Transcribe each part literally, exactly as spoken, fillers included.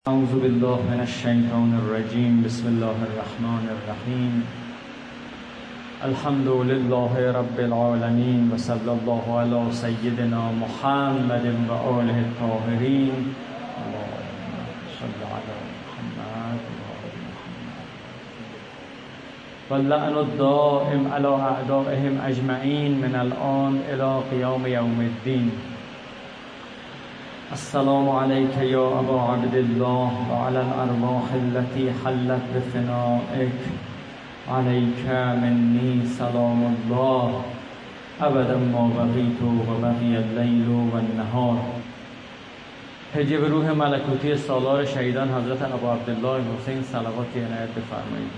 اعوذ بالله من الشیطان الرجیم. بسم الله الرحمن الرحیم. الحمد لله رب العالمین و صلی الله علی سیدنا محمد و آله الطاهرین. اللهم صل علی محمد و اللعن الدائم علی اعدائهم اجمعین من الان الی قیام یوم الدین. السلام علیک یا ابا عبدالله و علی الارواح التي حلت بفنائک. علیک منی سلام الله ابدا ما بقیت و بقی اللیل و النهار. هجه به روح ملکوتی سالار شهیدان حضرت ابا عبدالله حسین صلواتی عنایت بفرمایید.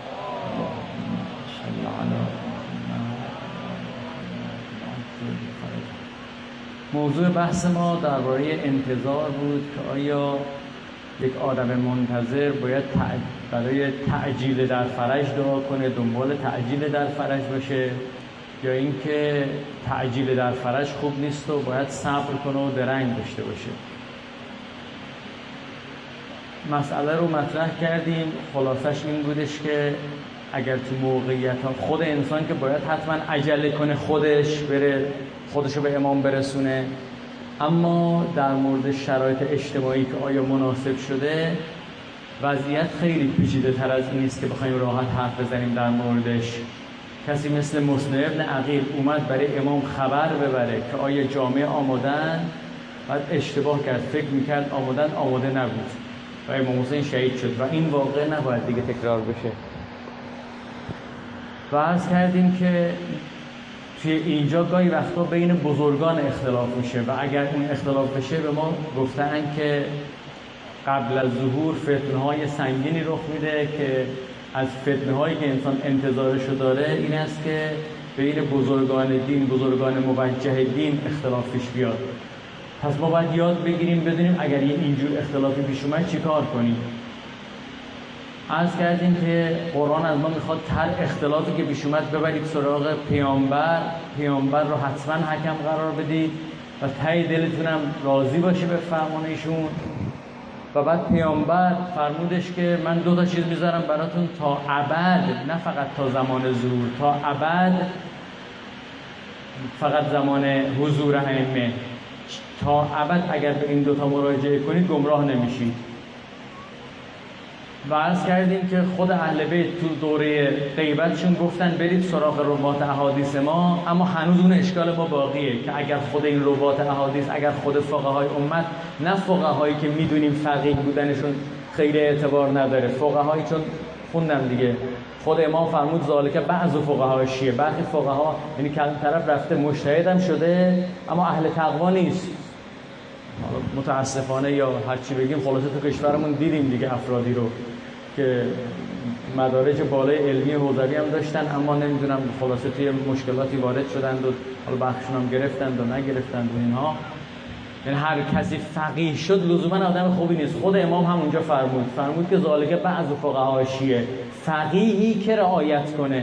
موضوع بحث ما درباره انتظار بود که آیا یک آدم منتظر باید برای تعجیل در فرج دعا کنه، دنبال تعجیل در فرج باشه، یا اینکه تعجیل در فرج خوب نیست و باید صبر کنه و درنگ داشته باشه. مسئله رو مطرح کردیم. خلاصش این بودش که اگر تو موقعیت ها خود انسان که باید حتما عجله کنه خودش بره خودشو به امام برسونه، اما در مورد شرایط اجتماعی که آیا مناسب شده وضعیت خیلی پیچیده تر از این است که بخوایم راحت حرف بزنیم در موردش. کسی مثل مسلم ابن عقیل اومد برای امام خبر ببره که آیا جامعه آمادن، بعد اشتباه کرد، فکر میکرد آمادن، آماده نبود و امام حسین شهید شد و این واقعه نباید دیگه تکرار بشه. و عرض کردیم که توی اینجا گاهی وقتا بین بزرگان اختلاف میشه و اگر اون اختلاف بشه به ما گفتن که قبل از ظهور فتنه‌های سنگینی رخ میده که از فتنه‌هایی که انسان انتظارشو داره این است که بین بزرگان دین، بزرگان موجه دین اختلاف پیش بیاد. پس ما باید یاد بگیریم بدونیم اگر یه اینجور اختلافی پیش اومد چی کار کنیم. عرض کردیم که قرآن از ما میخواد هر اختلافی که پیش اومد ببرید سراغ پیامبر، پیامبر رو حتما حکم قرار بدید و ته دلتونم راضی باشه به فرمان ایشون. و بعد پیامبر فرمودش که من دو تا چیز میذارم براتون تا ابد، نه فقط تا زمان ظهور، تا ابد، فقط زمان حضور ائمه، تا ابد اگر به این دوتا مراجعه کنید گمراه نمیشید. و عرض کردیم که خود اهل بیت تو دوره غیبتشون گفتن برید سراغ روات احادیث ما، اما هنوز اون اشکال ما باقیه که اگر خود این روات احادیث، اگر خود فقهای امت، نه فقهایی که میدونیم فقیه بودنشون خیلی اعتبار نداره، فقهایی چون خوندم دیگه خود امام فرمود ذالک بعض فقهای شیعه، برخی فقها یعنی که طرف رفته مجتهدم شده اما اهل تقوا نیست. متاسفانه یا هر چی بگیم خلاصه تو کشورمون دیدیم دیگه افرادی رو که مدارج بالای علمی حوزوی هم داشتن اما نمیدونم خلاصه توی مشکلاتی وارد شدند و حالا بخششون هم گرفتند و نگرفتند و اینها. یعنی هر کسی فقیه شد لزوما آدم خوبی نیست. خود امام هم اونجا فرمود فرمود که ذالک بعض فقهای شیعه، فقیهی که رعایت کنه.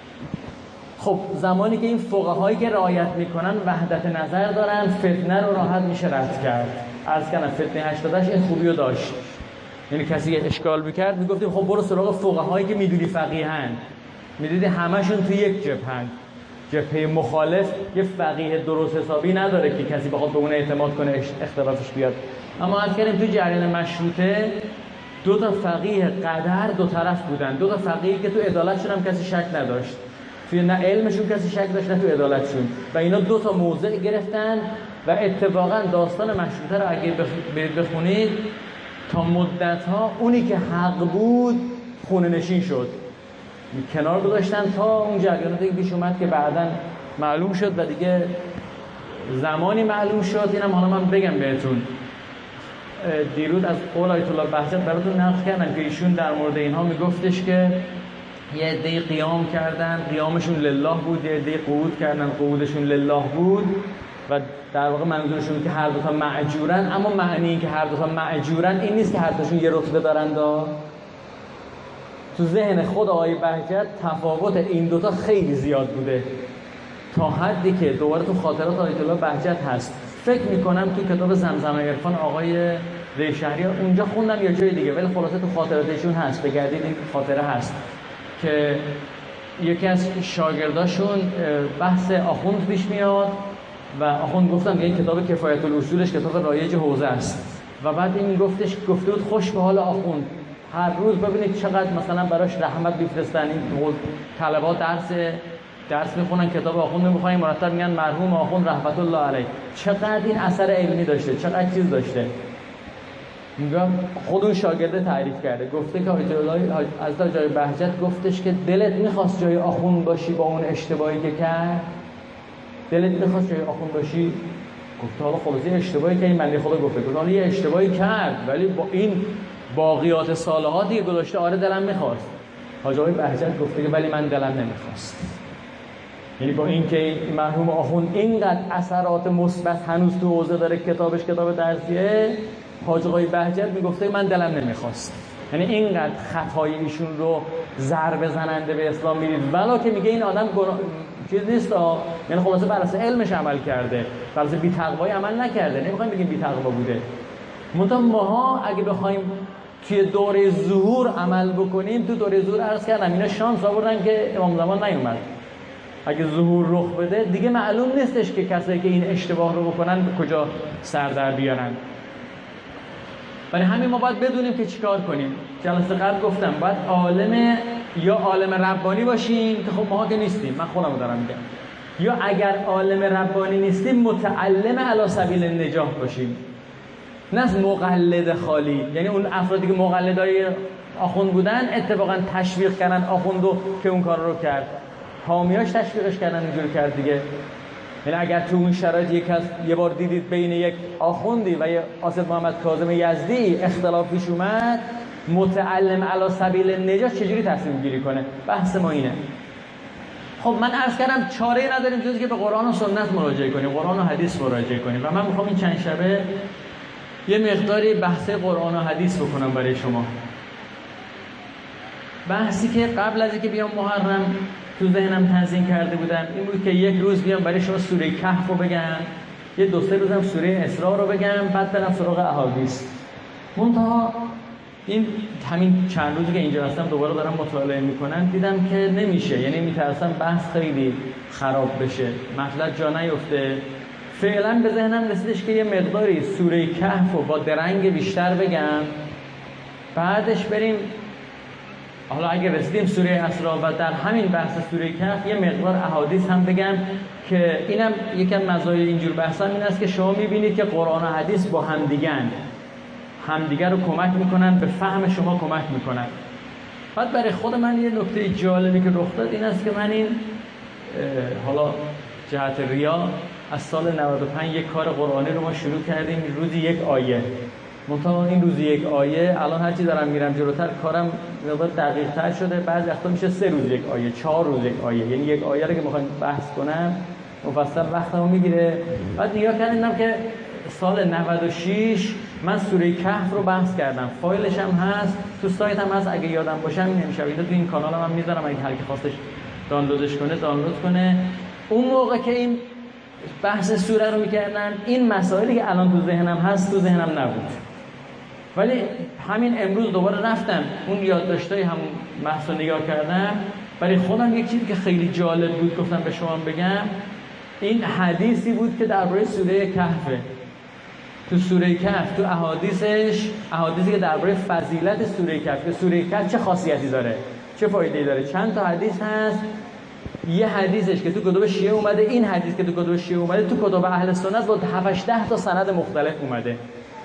خب زمانی که این فقهایی که رعایت میکنن وحدت نظر دارن، فتنه رو راحت میشه رد کرد. عرض کردم فتنه هشتادش این خوبی رو داشت، یعنی کسی اشکال میکرد میگفتیم خب برو سراغ فقهایی که میدونی فقیهن، میدیدی همشون تو یک جبهن، جبهه مخالف یه فقیه درست حسابی نداره که کسی بخواد به اون اعتماد کنه اختلافش بیاد. اما عرض کردیم تو جریان مشروطه دو تا فقیه قدر دو طرف بودن، دو تا فقیه که تو عدالتشون هم کسی شک نداشت، توی نه علمشون کسی شک داشت نه تو عدالتشون، و اینا دو تا موضع گرفتن و اتفاقا داستان مشروطه رو اگه برید بخونید تا مدت‌ها اونی که حق بود خونه نشین شد، کنار گذاشتن تا اون جریاناتی که پیش اومد که بعداً معلوم شد و دیگه زمانی معلوم شد. اینم حالا من بگم بهتون، دیروز از قول آیت الله بهجت براتون نقل کردم که ایشون در مورد اینها میگفتش که یه عده قیام کردن، قیامشون لله بود، یه عده قعود کردن، قعودشون لله بود و در واقع منظورشون که هر دو تا معجورن. اما معنی این که هر دو تا معجورن این نیست که هر دوشون یه رتبه دارن. تو ذهن خود آقای بهجت تفاوت این دوتا خیلی زیاد بوده تا حدی که دوباره تو خاطرات آیت الله بهجت هست. فکر میکنم تو کتاب زمزمه عرفان آقای ری شهریار اونجا خوندم یا جای دیگه، ولی خلاصه تو خاطراتشون هست، بگردید این خاطره هست که یکی از شاگرداشون بحث آخوند پیش میاد و آخوند گفتم این کتاب کفایت الاصولش کتاب رایج حوزه است و بعد این گفتش گفته بود خوش به حال آخوند، هر روز ببینید چقدر مثلا براش رحمت میفرستن، این طلبا درس درس میخونن کتاب آخوند میخونن مرتب میگن مرحوم آخوند رحمت الله علیه، چقدر این اثر علمی داشته، چقدر چیز داشته. میگم خود اون شاگرده تعریف کرده، گفته که از تا جای بهجت گفتش که دلت میخواست جای آخوند باشی با اون اشتباهی که کرد، دلت میخواست جای آخوند باشی؟ گفته حالا خلاصی اشتباهی که این بنده خدا گفته، گفته حالا یه اشتباهی کرد ولی با این باقیات صالحاتی که گذاشته آره دلم میخواست. حاج آقای بهجت گفته که ولی من دلم نمیخواست. یعنی با اینکه مرحوم آخوند اینقدر اثرات مثبت هنوز تو حوزه داره، کتابش کتاب درسیه، حاج آقای بهجت میگفته من دلم نمیخواست. یعنی اینقدر خطای ایشون رو ضربه زننده به اسلام میدید، ولی که میگه این آدم گناه... چیز نیست ها، یعنی خلاصه بر اساس علمش عمل کرده، بر اساس بی‌تقوایی عمل نکرده. نمیخوایم بگیم بی‌تقوا بوده. منتها ماها اگه بخوایم توی دوره ظهور عمل بکنیم، تو دوره ظهور عرض کردم اینا شانس آوردن که امام زمان نیومد. اگه ظهور رخ بده دیگه معلوم نیستش که کسایی که این اشتباه رو بکنن کجا سر در بیارن. برای همین ما باید بدونیم که چیکار کنیم. جلسه قبل گفتم باید عالم یا عالم ربانی باشیم که خب ما که نیستیم، من خودم رو دارم میگم، یا اگر عالم ربانی نیستیم متعلم علی سبیل النجاح باشیم، نه از مقلد خالی. یعنی اون افرادی که مقلدای آخوند بودن اتفاقا تشویق کردن آخوندو که اون کار رو کرد، حامیاش تشویقش کردن اینجوری کرد دیگه. یعنی اگر تو اون شرایط یک از یه بار دیدید بین یک آخوندی و یه آصف محمد کاظم یزدی اختلاف پیش اومد، متعلم علی سبیل النجاح چجوری تصمیم گیری کنه؟ بحث ما اینه. خب من عرض کردم چاره‌ای نداریم جز که به قرآن و سنت مراجعه کنیم، قرآن و حدیث مراجعه کنیم و من میخوام این چند شبه یه مقداری بحث قرآن و حدیث بکنم برای شما. بحثی که قبل از اینکه بیام محرم تو ذهنم تنظیم کرده بودم این بود که یک روز بیام برای شما سوره کهف رو بگم، یه دو سه روزم سوره اسراء رو بگم، بعد برم سراغ احادیث. منتها این همین چند روزی که اینجا هستم دوباره دارم مطالعه میکنم، دیدم که نمیشه، یعنی میترسم بحث خیلی خراب بشه، مطلب جا نیفته. فعلا به ذهنم رسیدش که یه مقداری سوره کهف رو با درنگ بیشتر بگم، بعدش بریم حالا اگه رسیدیم سوره اسراء و در همین بحث سوره کهف یه مقدار احادیث هم بگم که اینم یکم مزایای اینجور بحثا این است که شما میبینید که قرآن و حدیث با همدیگن، همدیگر رو کمک میکنن، به فهم شما کمک میکنن. بعد برای خود من یه نکته جالبی که رخ داد این است که من این حالا جهت ریا از سال نود و پنج یک کار قرآنی رو ما شروع کردیم، روزی یک آیه. منتها این روزی یک آیه الان هرچی دارم میرم جلوتر کارم مقدار دقیق تر شده، بعضی وقتا میشه سه روز یک آیه، چهار روز یک آیه، یعنی یک آیه رو که میخوایم بحث کنم مفصل وقتمو میگیره. بعد نگاه کردم که سال نود و شش من سوره کهف رو بحث کردم، فایلش هم هست تو سایت هم هست، اگه یادم باشه این امشب تو این کانالم هم میذارم، اگه هر کی خواستش دانلودش کنه دانلود کنه. اون موقع که این بحث سوره رو میکردم این مسائلی که الان تو ذهنم هست تو ذهنم نبود، ولی همین امروز دوباره رفتم اون یادداشتای همون بحث رو نگاه کردم. برای خودم یک چیزی که خیلی جالب بود گفتم به شما بگم، این حدیثی بود که درباره سوره کهفه. تو سوره کهف تو احادیثش احادیثی که درباره فضیلت سوره کهف، که سوره کهف چه خاصیتی داره، چه فایده‌ای داره، چند تا حدیث هست. یه حدیثش که تو کتب شیعه اومده، این حدیث که تو کتب شیعه اومده تو کتب اهل سنت با هفت ده تا سند مختلف اومده.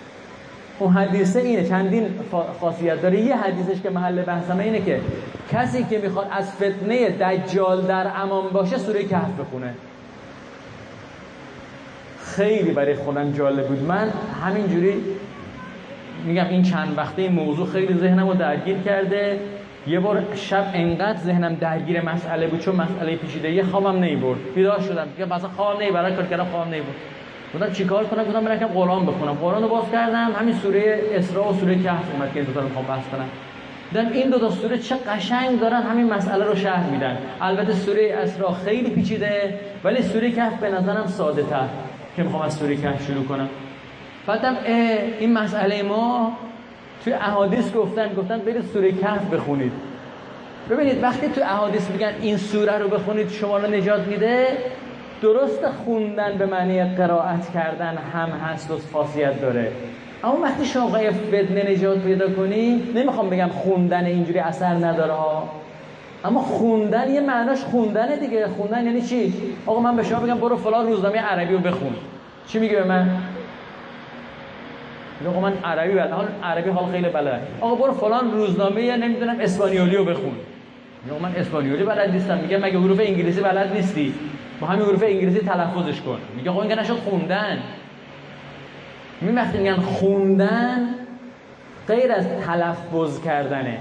اون حدیثه اینه، چندین خاصیت داره. یه حدیثش که محل بحثمه اینه که کسی که میخواد از فتنه دجال در امان باشه سوره کهف بخونه. خیلی برای خودم جالب بود. من همینجوری میگم این چند وقته این موضوع خیلی ذهنمو درگیر کرده. یه بار شب انقدر ذهنم درگیر مسئله بود چون مسئله پیچیده، یه خوابم نمیبرد، بیدار شدم که مثلا خواب نمیبرد، کار کردم خواب نمیبرد. گفتم چیکار کنم؟ گفتم برم قرآن بخونم. قرآن رو باز کردم، همین سوره اسراء و سوره کهف اومد که این دو تا میخوام بحث کنم. دیدم این دو تا سوره چه قشنگ دارن همین مسئله رو شرح میدن. البته سوره اسراء خیلی پیچیده، ولی سوره کهف به نظرم ساده تر که میخوام از سوره کهف شروع کنم. بعدم این مسئله ما توی احادیث گفتن گفتن برید سوره کهف بخونید. ببینید وقتی توی احادیث میگن این سوره رو بخونید شما رو نجات میده، درست خوندن به معنی قرائت کردن هم هست و خاصیت داره، اما وقتی شما قایف فتنه نجات پیدا کنی، نمیخوام بگم خوندن اینجوری اثر نداره ها، اما خوندن یه معناش خوندنه دیگه. خوندن یعنی چی؟ آقا من به شما بگم برو فلان روزنامه عربی رو بخون، چی میگه به من؟ آقا من عربی بلد، حال عربی حال خیلی بلد. آقا برو فلان روزنامه نمیدونم اسپانیولی رو بخون. آقا من اسپانیولی بلد نیستم. میگه مگه حروف انگلیسی بلد نیستی؟ با همین حروف انگلیسی تلفظش کن. میگه آقا این که نشد خوندن. می وقتی میگن خوندن غیر از تلفظ کردنه.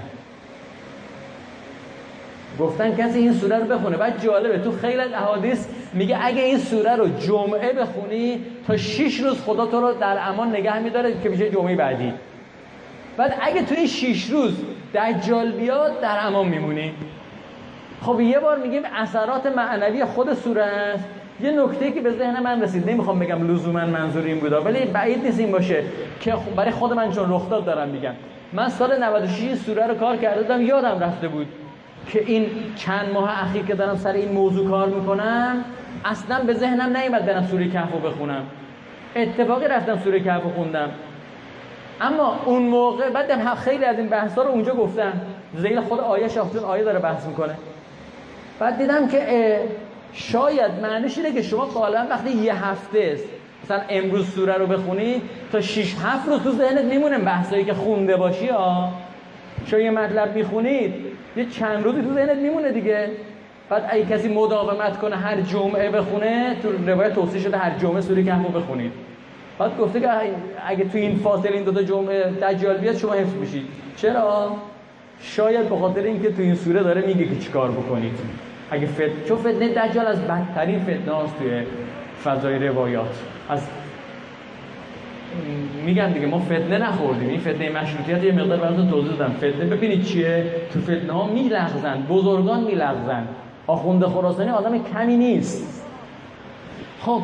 گفتن کسی این سوره رو بخونه. بعد جالبه تو خیلی از احادیث میگه اگه این سوره رو جمعه بخونی تا شش روز خدا تو رو در امان نگه میداره که میشه جمعه بعدی. بعد اگه تو این شش روز دجال بیاد در امان میمونی. خب یه بار میگیم اثرات معنوی خود سوره است. یه نکته که به ذهن من رسید، نمیخوام بگم لزوما منظور این بودا، ولی بعید نیست این باشه که برای خود من چون رخ داد دارم میگم. من سال نود و شش این سوره رو کار کرده بودم، یادم رفته بود که این چند ماه اخیر که دارم سر این موضوع کار میکنم اصلا به ذهنم نیومد برم سوره کهف رو بخونم. اتفاقی رفتم سوره کهف رو خوندم. اما اون موقع بعدم خیلی از این بحثا رو اونجا گفتم، ذیل خود آیه شافتون آیه داره بحث میکنه. بعد دیدم که شاید معنیش اینه که شما غالبا وقتی یه هفته است مثلا امروز سوره رو بخونی تا شش هفت روز تو ذهنت میمونه بحثایی که خونده باشی ها. شما یه مطلب میخونید یه چند روزی تو ذهنت میمونه دیگه. بعد اگه کسی مداومت کنه هر جمعه بخونه، تو روایت توصیه شده هر جمعه سوره کهف رو بخونید. بعد گفته که اگه تو این فاصله این دو تا جمعه دجال بیاد شما حفظ میشید. چرا؟ شاید به خاطر اینکه تو این سوره داره میگه که چیکار بکنید. اگه فتنه، چون فتنه دجال از بدترین فتنه هاست توی فضای روایات. از میگن دیگه ما فتنه نخوردیم، این فتنه مشروطیت یه مقدار براتون توضیح دادم. فتنه ببینید چیه؟ تو فتنه ها میلغزن، بزرگان میلغزن. آخوند خراسانی آدم کمی نیست. خب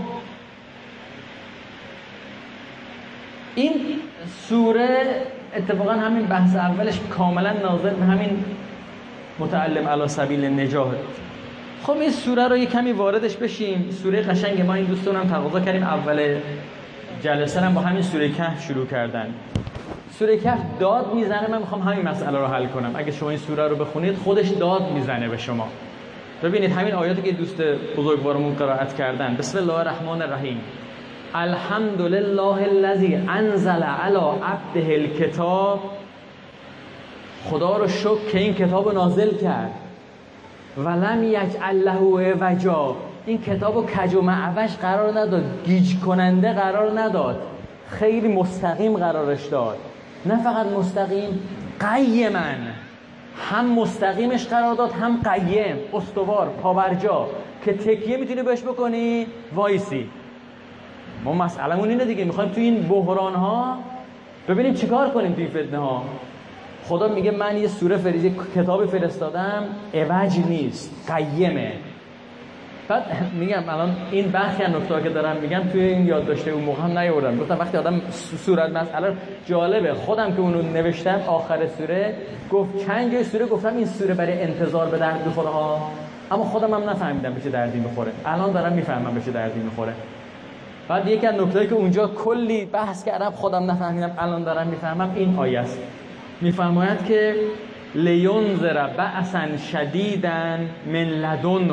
این سوره اتفاقا همین بحث اولش کاملا ناظر به همین متعلم علی سبیل النجات. خب این سوره رو یه کمی واردش بشیم. سوره قشنگ ما این دوستانم تقاضا کردیم اول جلسه هم با همین سوره کهف شروع کردن. سوره کهف داد میزنه. من میخوام همین مسئله رو حل کنم. اگه شما این سوره رو بخونید خودش داد میزنه به شما. ببینید همین آیاتی که دوست بزرگوارمون قرائت کردن. بسم الله الرحمن الرحیم. الحمدلله الذی انزل علی عبده الکتاب. خدا رو شکر که این کتاب رو نازل کرد. ولم یجعل له عوجا. این کتاب رو کج و معوج قرار نداد، گیج کننده قرار نداد، خیلی مستقیم قرارش داد. نه فقط مستقیم، قیما، هم مستقیمش قرار داد هم قیم، استوار، پابرجا، که تکیه میتونی بهش بکنی وایسی. ما مسئله‌مون اینه دیگه، میخوایم تو این بحران ها ببینیم چیکار کنیم تو این فتنه ها. خدا میگه من یه سوره فریزی کتاب فرستادم، عوج نیست، قیمه. بعد میگم الان این بخشی از نکته‌ها که دارم میگم توی این یادداشته اون موقع هم نیاوردم. گفتم وقتی آدم سوره مسئله جالبه، خودم که اونو نوشتم آخر سوره گفت چند جای سوره گفتم این سوره برای انتظار به درد بخوره ها، اما خودم هم نفهمیدم بشه دردی میخوره. الان دارم میفهمم بشه دردی میخوره. بعد یکی از نکتهایی که اونجا کلی بحث کردم خودم نفهمیدم الان دارم میفهمم این آیه است. میفرماید که لینذر بأسا شدیدا من لدنه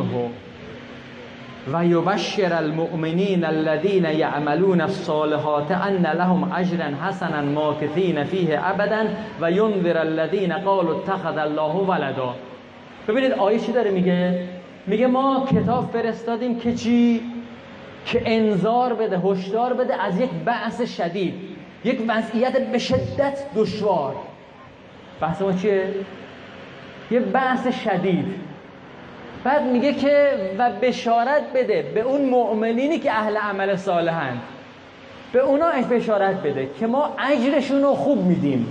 و یبشر المؤمنین الذین یعملون الصالحات ان لهم اجرا حسنا ماکثین فیه ابدا و ینذر الذین قالوا اتخذ الله ولدا. ببینید آیه چی داره میگه؟ میگه ما کتاب فرستادیم که چی؟ که انذار بده، هشدار بده از یک بأس شدید، یک وضعیت به شدت دشوار. بحث ما چیه؟ یه بحث شدید. بعد میگه که و بشارت بده به اون مؤمنینی که اهل عمل صالحند، به اونا بشارت بده که ما اجرشون رو خوب میدیم،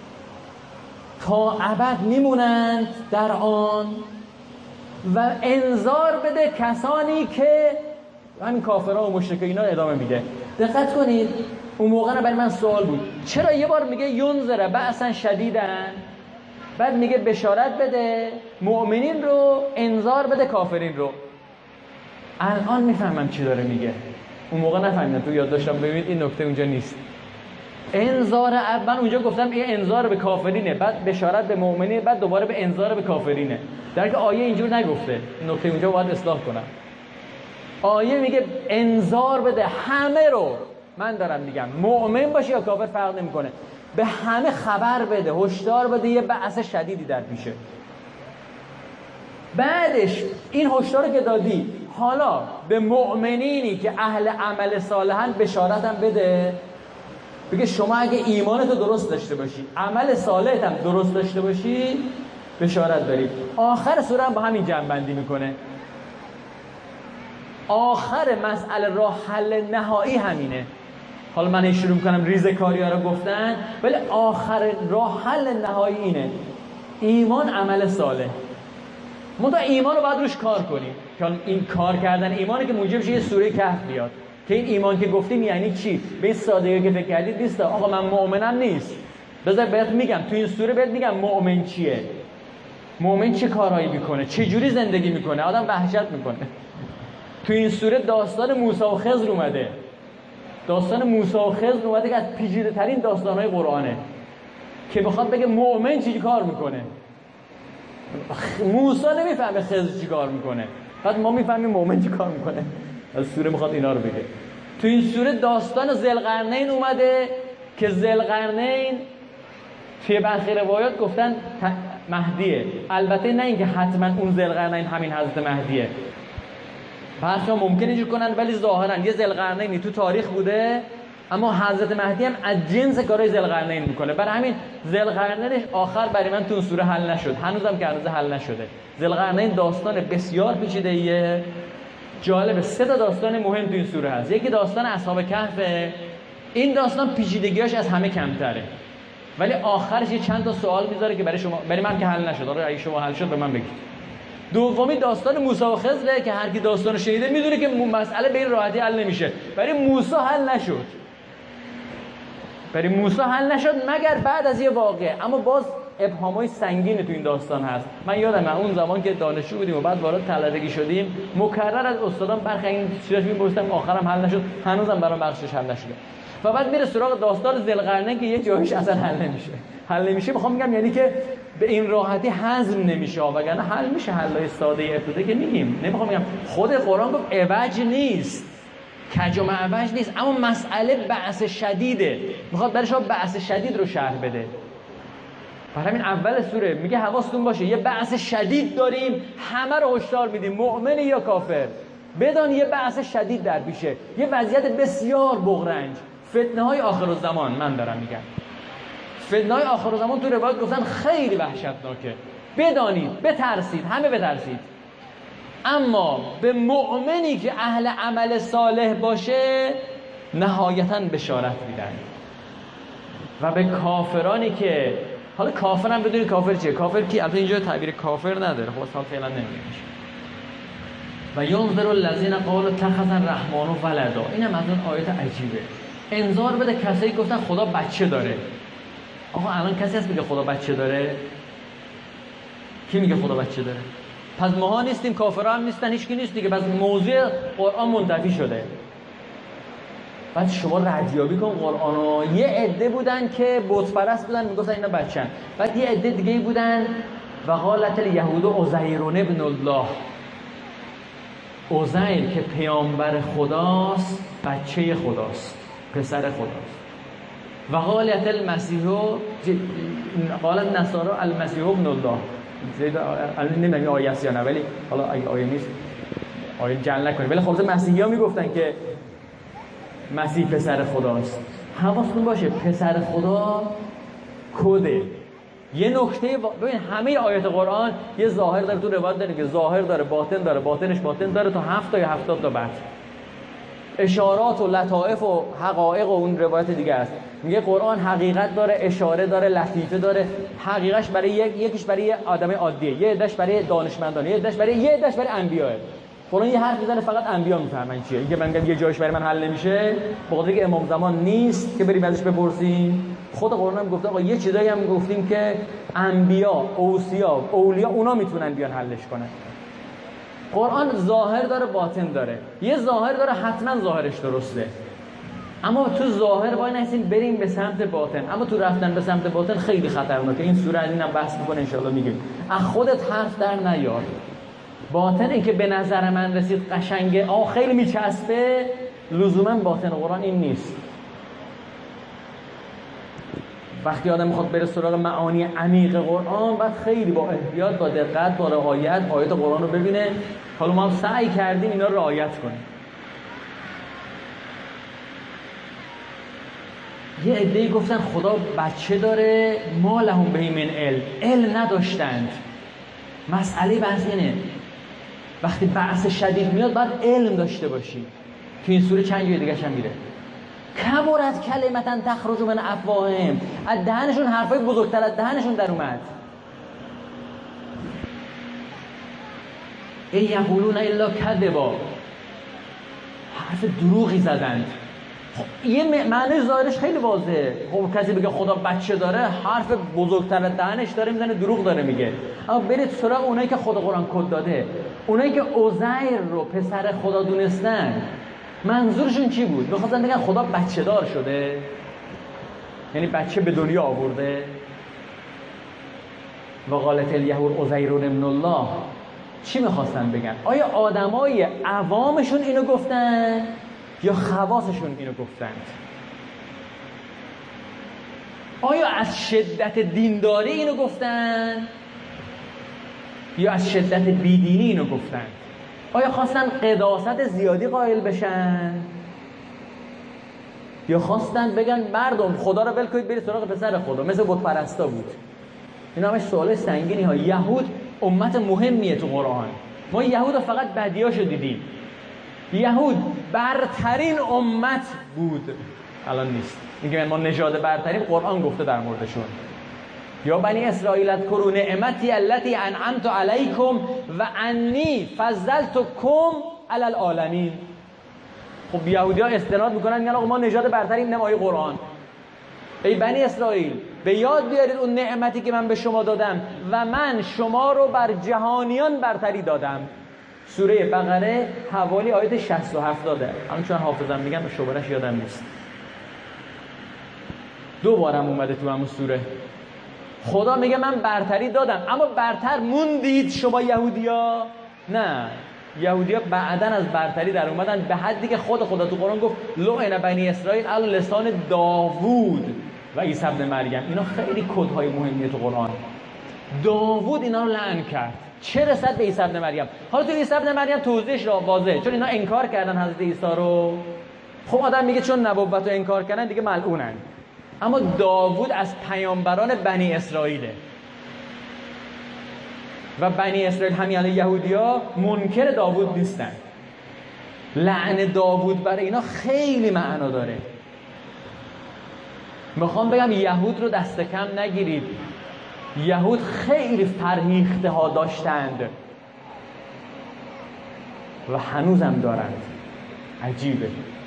تا ابد میمونند در آن. و انذار بده کسانی که همین کافرها و مشرکین ها ادامه میده. دقت کنید اون موقع برای من سوال بود چرا یه بار میگه ینذر بأسا شدیدن، بعد میگه بشارت بده مؤمنین رو، انذار بده کافرین رو. الان میفهمم چی داره میگه، اون موقع نفهمیدم، تو یاد داشتم. ببینید این نکته اونجا نیست. انذار من اونجا گفتم این انذار به کافرینه، بعد بشارت به مؤمنین، بعد دوباره به انذار به کافرینه، در که آیه اینجور نگفته. نکته اونجا باید اصلاح کنم. آیه میگه انذار بده همه رو، من دارم میگم مؤمن باشه یا کافر فرق نمیکنه، به همه خبر بده، هشدار بده یه بعث شدیدی در پیشه. بعدش این هشدار که دادی، حالا به مؤمنینی که اهل عمل صالحن بشارت هم بده، بگه شما اگه ایمانتو درست داشته باشی، عمل صالحت هم درست داشته باشی، بشارت داری. آخر سوره هم با همین جنبندی میکنه. آخر مسئله راه حل نهایی همینه. حالا من شروع میکنم ریزکاری ها رو گفتن، ولی آخر راه حل نهایی اینه: ایمان، عمل صالح. منتها ایمان رو باید روش کار کنیم. که این کار کردن ایمانی که موجب شه یه سوره کهف بیاد، که این ایمان که گفتیم یعنی چی. به این سادگی که فکر کردید نیست آقا من مؤمنم نیست. بذار بهت میگم تو این سوره بهت میگم مؤمن چیه، مؤمن چه کارهایی میکنه، چه جوری زندگی میکنه، آدم وحشت میکنه. تو این سوره داستان موسی و خضر اومده. داستان موسی و خضر اومده که از پیچیده ترین داستانهای قرآنه، که میخواد بگه مؤمن چی کار میکنه. موسی نمیفهمه خضر چی کار میکنه، بعد ما میفهمیم مؤمن چی کار میکنه. از سوره میخواد اینا رو بگه. تو این سوره داستان ذوالقرنین اومده که ذوالقرنین توی برخی روایات گفتن مهدیه. البته نه اینکه حتما اون ذوالقرنین همین حضرت مهدیه، برخی ممکنه اینجور کنن، ولی ظاهرا یه ذوالقرنینی تو تاریخ بوده، اما حضرت مهدی هم از جنس کارهای ذوالقرنین میکنه. برای همین ذوالقرنینش آخر برای من تو اون سوره حل نشد، هنوزم که هنوز حل نشده. ذوالقرنین داستان بسیار پیچیده‌ایه، جالبه. سه تا داستان مهم تو این سوره هست. یکی داستان اصحاب کهفه. این داستان پیچیدگیاش از همه کمتره، ولی آخرش یه چند تا سوال میذاره که برای شما، برای من که حل نشد، آره اگه شما حل شد به من بگید. دومی داستان موسی و خضر که هر کی داستانو شنیده میدونه که مسئله به این راحتی حل نمیشه. برای موسی حل نشد، برای موسی حل نشد مگر بعد از یه واقعه. اما باز ابهامای سنگین تو این داستان هست. من یادم اون زمان که دانشجو بودیم و بعد وارد طلبگی شدیم، مکرر از استادان برخی این چیزاش میپرسیدم، آخرم حل نشد، هنوزم برام بخشش حل نشده. و بعد میره سراغ داستان ذوالقرنین که یه جایش اصلا حل نمیشه. حل نمیشه میخوام میگم یعنی که به این راحتی هضم نمیشه، وگرنه حل میشه. حلای ساده ابتدایی که میگیم، نمیخوام میگم خود قرآن گفت عوج نیست، کج و معوج نیست، اما مسئله بأس شدیده، میخواد برای شما بأس شدید رو شرح بده. برای همین اول سوره میگه حواستون باشه یه بأس شدید داریم، همه رو هشدار میدیم، مؤمن یا کافر بدان یه بأس شدید در پیشه، یه وضعیت بسیار بغرنج، فتنه های آخر الزمان. من دارم میگم فتنه های آخر الزمان تو روایت گفتن خیلی وحشتناکه، بدانید، بترسید، همه بترسید. اما به مؤمنی که اهل عمل صالح باشه نهایتاً بشارت میدن، و به کافرانی که، حالا کافر هم بدونید کافر چیه. کافر کی؟ البته اینجا تعبیر کافر نداره، خب اصلا فعلا نمیشه. و ینذر الذین قالوا اتخذ الرحمن ولدا. اینم از اون آیات عجیبه. انذار بده کسایی گفتن خدا بچه داره. آقا الان کسی هست میگه خدا بچه داره؟ کی میگه خدا بچه داره؟ پس ماها نیستیم، کافرها هم نیستن، هیچ کی نیست دیگه. پس موضوع قرآن منتفی شده. بعد شما ردیابی کن قرآنو. یه عده بودن که بت پرست بودن، میگفتن اینا بچه‌ن. بعد یه عده دیگه بودن و قالت الیهود عزیر ابن الله. عزیر که پیامبر خداست، بچه خداست، پسر خداست. و قالت المسیح، قالت نصارا المسیح ابن الله. زید نمیدونم آیه است یا نه، ولی حالا اگه آیه نیست آیه جعل نکنید، ولی خب مسیحی‌ها میگفتن که مسیح پسر خداست. حواستون باشه پسر خدا کده. یه نکته با... ببین همه آیات قرآن یه ظاهر داره، تو روایت داره که ظاهر داره، باطن داره، باطنش باطن داره، تا هفت تا یا هفتاد تا بحث، اشارات و لطائف و حقایق و اون روایت دیگه است. میگه قرآن حقیقت داره، اشاره داره، لطیفه داره. حقیقتش برای یک، یکیش برای یه آدم عادیه، یه عده‌اش برای دانشمندان، یه عده‌اش برای یه عده‌اش برای انبیاء. قرآن یه حرف میزنه فقط انبیا میفهمن چیه. اینکه من میگم یه جایش برای من حل نمیشه، بخاطر که امام زمان نیست که بریم ازش بپرسیم. خود قرآن هم گفته آقا یه چیزایی هم گفتیم که انبیا، اوصیا، اولیا اونا میتونن بیان حلش کنن. قرآن ظاهر داره باطن داره. یه ظاهر داره حتما ظاهرش درسته، اما تو ظاهر وای نستیم بریم به سمت باطن. اما تو رفتن به سمت باطن خیلی خطرناکه. این سوره از اینم بحث میکنه ان شاءالله میگیم. از خودت حرف در نیار. باطن این که به نظر من رسید قشنگه، آ خیلی میچسبه، لزوما باطن قرآن این نیست. وقتی آدم میخواد بره سراغ معانی عمیق قرآن، باید خیلی با احتیاط، با دقت، با رعایت آیات قرآن رو ببینه. حالا ما هم سعی کردیم اینا رو رعایت کنیم. یه عده‌ای گفتن خدا بچه داره، ما لهم به من علم، علم نداشتند. مسئله بحث اینه وقتی بحث شدید میاد باید علم داشته باشی. تو این سوره چند جای دیگه هم میره کبرت کلمتن تخرج من افواههم، از دهنشون حرفای بزرگتر از دهنشون در اومد. ای یقولون الا کذبا، حرف دروغی زدند. خب یه معنی ظاهرش خیلی واضحه. خب کسی بگه خدا بچه داره، حرف بزرگتر از دهنش داره میزنه، دروغ داره میگه. اما برید سراغ اونایی که خدا قرآن کد داده، اونایی که عزیر رو پسر خدا دونستن، منظورشون چی بود؟ می‌خواستن بگن خدا بچه دار شده، یعنی بچه به دنیا آورده. و قالت الیهود عزیر ابن الله، چی می‌خواستن بگن؟ آیا آدمای عوامشون اینو گفتن یا خواصشون اینو گفتند؟ آیا از شدت دینداری اینو گفتن یا از شدت بیدینی اینو گفتن؟ آیا خواستن قداست زیادی قائل بشن یا خواستن بگن مردم خدا رو ول کنید برید سراغ پسر خدا، مثل بت پرستا بود؟ اینا همش سوال سنگینی ها. یهود امت مهمیه تو قرآن. ما یهود فقط بدیاشو دیدیم. یهود برترین امت بود، الان نیست. میگه ما نژاد برترین، قرآن گفته در موردشون یا بنی اسرائیل اذکروا نعمتی التي انعمت علیکم و انی فضلتکم علی العالمین. خب یهودی‌ها استناد میکنن میگن آقا ما نژاد برتریم، نمای قرآن. ای بنی اسرائیل به یاد بیارید اون نعمتی که من به شما دادم و من شما رو بر جهانیان برتری دادم. سوره بقره حوالی آیت شصت و هفت داده. الان چون حافظم میگم شمارش یادم نیست. دو بارم اومده تو همون سوره. خدا میگه من برتری دادم، اما برتر موندید شما یهودیا؟ نه، یهودیا بعداً از برتری در اومدن، به حدی که خود خدا تو قرآن گفت لعن بنی اسرائیل علی لسان داوود و عیسی ابن مریم. اینا خیلی کدهای مهمیه تو قرآن. داوود اینا رو لعن کرد، چه رسد به عیسی ابن مریم. حالا تو عیسی ابن مریم توضیحش را واضحه، چون اینا انکار کردن حضرت عیسی رو. خب آدم میگه چون نبوت رو انکار کردن دیگه ملعونن. اما داوود از پیامبران بنی اسرائیله و بنی اسرائیل همین الان یهودی‌ها منکر داوود نیستن. لعن داوود برای اینا خیلی معنا داره. میخوام بگم یهود رو دست کم نگیرید. یهود خیلی فرهیخته ها داشتند و هنوزم دارند. عجیبه،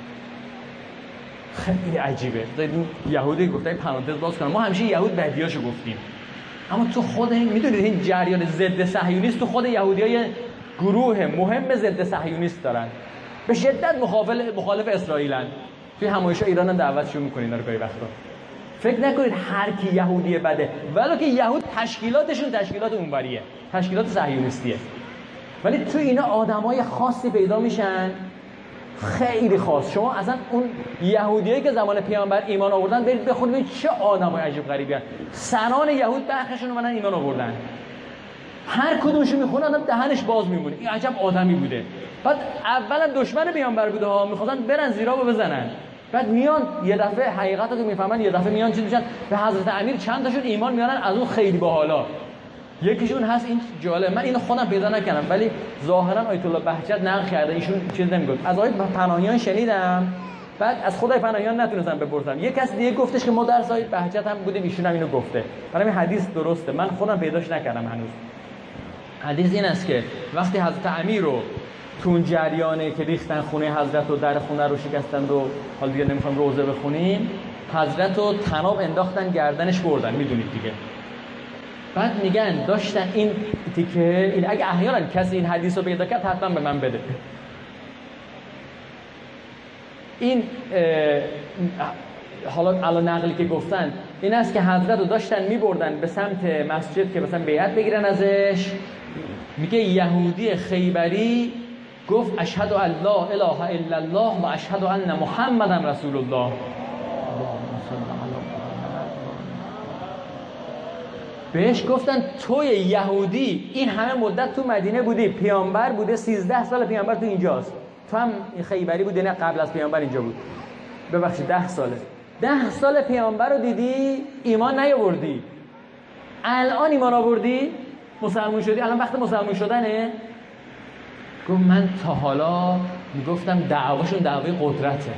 خیلی عجیبه. یهودی گفتن پرانتز باز کنم، ما همیشه یهود بدیاشو گفتیم، اما تو خود این میدونید این جریان ضد صهیونیست تو خود یهودیای گروه مهم ضد صهیونیست دارن، به شدت مخالف مخالف اسرائیلن. توی همایش‌ها ایران هم دعوتشون می‌کنین اینا رو گاهی وقتا. فکر نکنید هر کی یهودی بده، ولی که یهود تشکیلاتشون تشکیلات اونوریه، تشکیلات صهیونیستیه. ولی تو اینا آدمای خاصی پیدا میشن، خیلی خاص. شما اصلا اون یهودیایی که زمان پیامبر ایمان آوردن برید بخونید چه آدمای عجیب غریبی هستن. سران یهود برخشون اومدن ایمان آوردن، هر کدومشو میخونه آدم دهنش باز میمونه این عجب آدمی بوده. بعد اولا دشمن پیامبر بوده ها، میخواستن برن زیرا بزنن، بعد میان یه دفعه حقیقتو که میفهمن یه دفعه میان چی میشن، به حضرت امیر چند تاشون ایمان میارن. از اون خیلی باحالا یکیشون هست، این جالب، من اینو خودم پیدا نکردم ولی ظاهرا آیت الله بهجت نقل کرده، ایشون چیز نمیگفت. از آیت پناهیان شنیدم، بعد از خدای پناهیان نتونستم بپرسم. یک کس دیگه گفتش که ما در آیت بهجت هم بودیم، ایشون هم اینو گفته. برای این حدیث درسته، من خودم پیداش نکردم هنوز. حدیث این است که وقتی حضرت امیر رو تو اون جریانه که ریختن خونه حضرت و در خونه رو شکستند و حالا دیگه نمیخوام روزه بخونیم، حضرت رو طناب انداختن گردنش بردن، میدونید دیگه. بعد میگن داشتن این تیکه این، اگه احیانا کسی این حدیث رو پیدا کرد حتما به من بده. این حالا الان نقلی که گفتن این است که حضرت رو داشتن میبردن به سمت مسجد که مثلا بیعت بگیرن ازش. میگه یهودی خیبری گفت اشهد ان لا اله الا الله و اشهد ان محمدا رسول الله. بهش گفتن توی یهودی این همه مدت تو مدینه بودی، پیامبر بوده سیزده سال پیامبر تو اینجاست، تو هم خیبری بودی، نه قبل از پیامبر اینجا بود، ببخشید ده ساله ده سال پیامبر رو دیدی ایمان نیاوردی، الان ایمان آوردی مسلمان شدی، الان وقت مسلمان شدنه. گفت من تا حالا میگفتم دعواشون دعوای قدرته،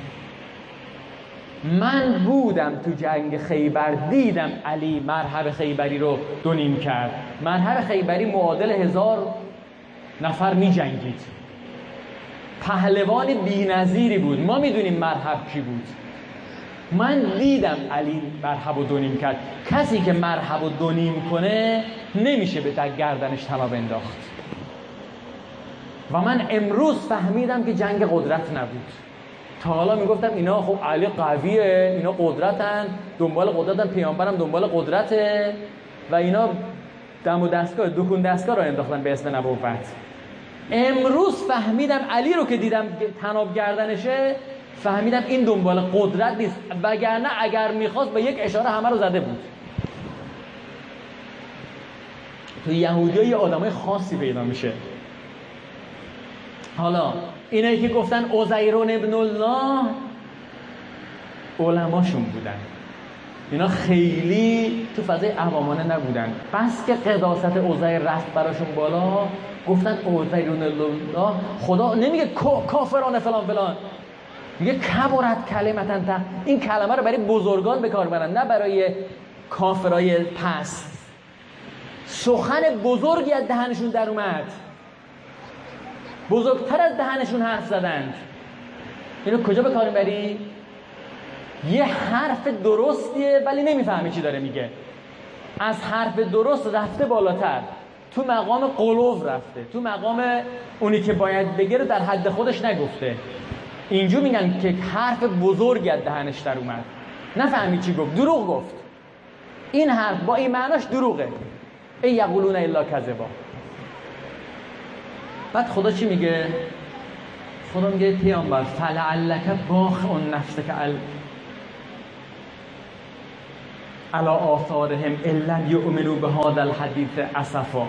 من بودم تو جنگ خیبر دیدم علی مرحب خیبری رو دو نیم کرد، مرحب خیبری معادل هزار نفر می جنگید، پهلوان بی نظیری بود، ما میدونیم مرحب کی بود، من دیدم علی مرحب رو دو نیم کرد. کسی که مرحب رو دو نیم کنه نمیشه به در گردنش طناب انداخت. و من امروز فهمیدم که جنگ قدرت نبود. تا حالا میگفتم اینا خب علی قویه، اینا قدرتن، دنبال قدرتن، پیامبرم دنبال قدرته و اینا دم و دستگاه دکون دستگاه رو انداختن به اسم نبوت. امروز فهمیدم علی رو که دیدم طناب گردنشه فهمیدم این دنبال قدرت نیست، وگرنه اگر میخواست به یک اشاره همه رو زده بود. تو یهودی‌ها یه آدمای خاصی پیدا میشه. حالا اینایی که گفتن عزیرون ابن الله علماشون بودن، اینا خیلی تو فضای عوامانه نبودن، بس که قداست عزیر رفت براشون بالا گفتن عزیرون الله خدا نمیگه کافران فلان فلان، میگه کبرت کلمتن تا، این کلمه رو برای بزرگان به کار برن نه برای کافرای پست. سخن بزرگی از دهنشون در اومد، بزرگتر از دهنشون حرف زدند. اینو کجا به کار بری؟ یه حرف درستیه ولی نمیفهمی چی داره میگه، از حرف درست رفته بالاتر، تو مقام قلوب رفته، تو مقام اونی که باید بگه رو در حد خودش نگفته. اینجور میگن که حرف بزرگی از دهنش در اومد، نفهمی چی گفت، دروغ گفت. این حرف با این معناش دروغه. ای یقولون الا کذبا. بعد خدا چی میگه؟ خدا میگه پیامبر فلعلک باخع نفسک ال علی آثارهم الا یؤمنوا بهذا الحدیث اسفا.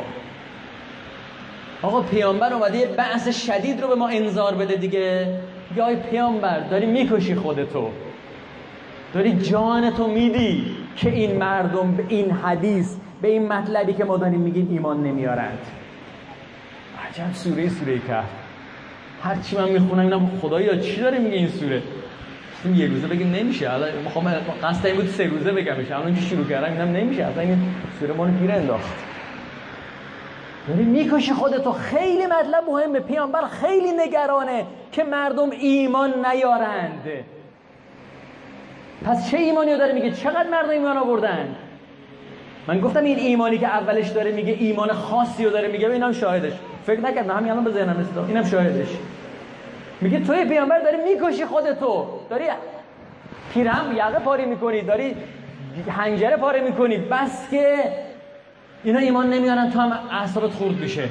آقا پیامبر اومده یه بحث شدید رو به ما انذار بده دیگه. میگه آی پیامبر داری میکشی خودتو، داری جانتو میدی که این مردم به این حدیث، به این مطلبی که ما داریم میگیم ایمان نمیارند. عجب سوره سوره کهف. هر چی من میخونم اینم خدایا چی داره میگه این سوره؟ یه روزه بگیم نمیشه، الان میخوام قصد این بود سه روزه بگمش، الان که شروع کردم اینم نمیشه، اصلا این سوره ما رو گیر انداخت. داری میکشی خودتو. خیلی مطلب مهمه. پیامبر خیلی نگرانه که مردم ایمان نیارند. پس چه ایمانی رو داره میگه؟ چقدر مردم ایمان آوردن؟ من گفتم این ایمانی که اولش داره میگه ایمان خاصی رو داره میگه، اینم شاهدش. فکر نکردم همین الان به ذهنم رسید، اینم شاهدش. میگه توی پیامبر داری میکشی خودتو، داری پیرهم یقه پاره میکنی، داری حنجره پاره میکنی، بس که اینا ایمان نمیارن تو هم اعصابت خورد بشه.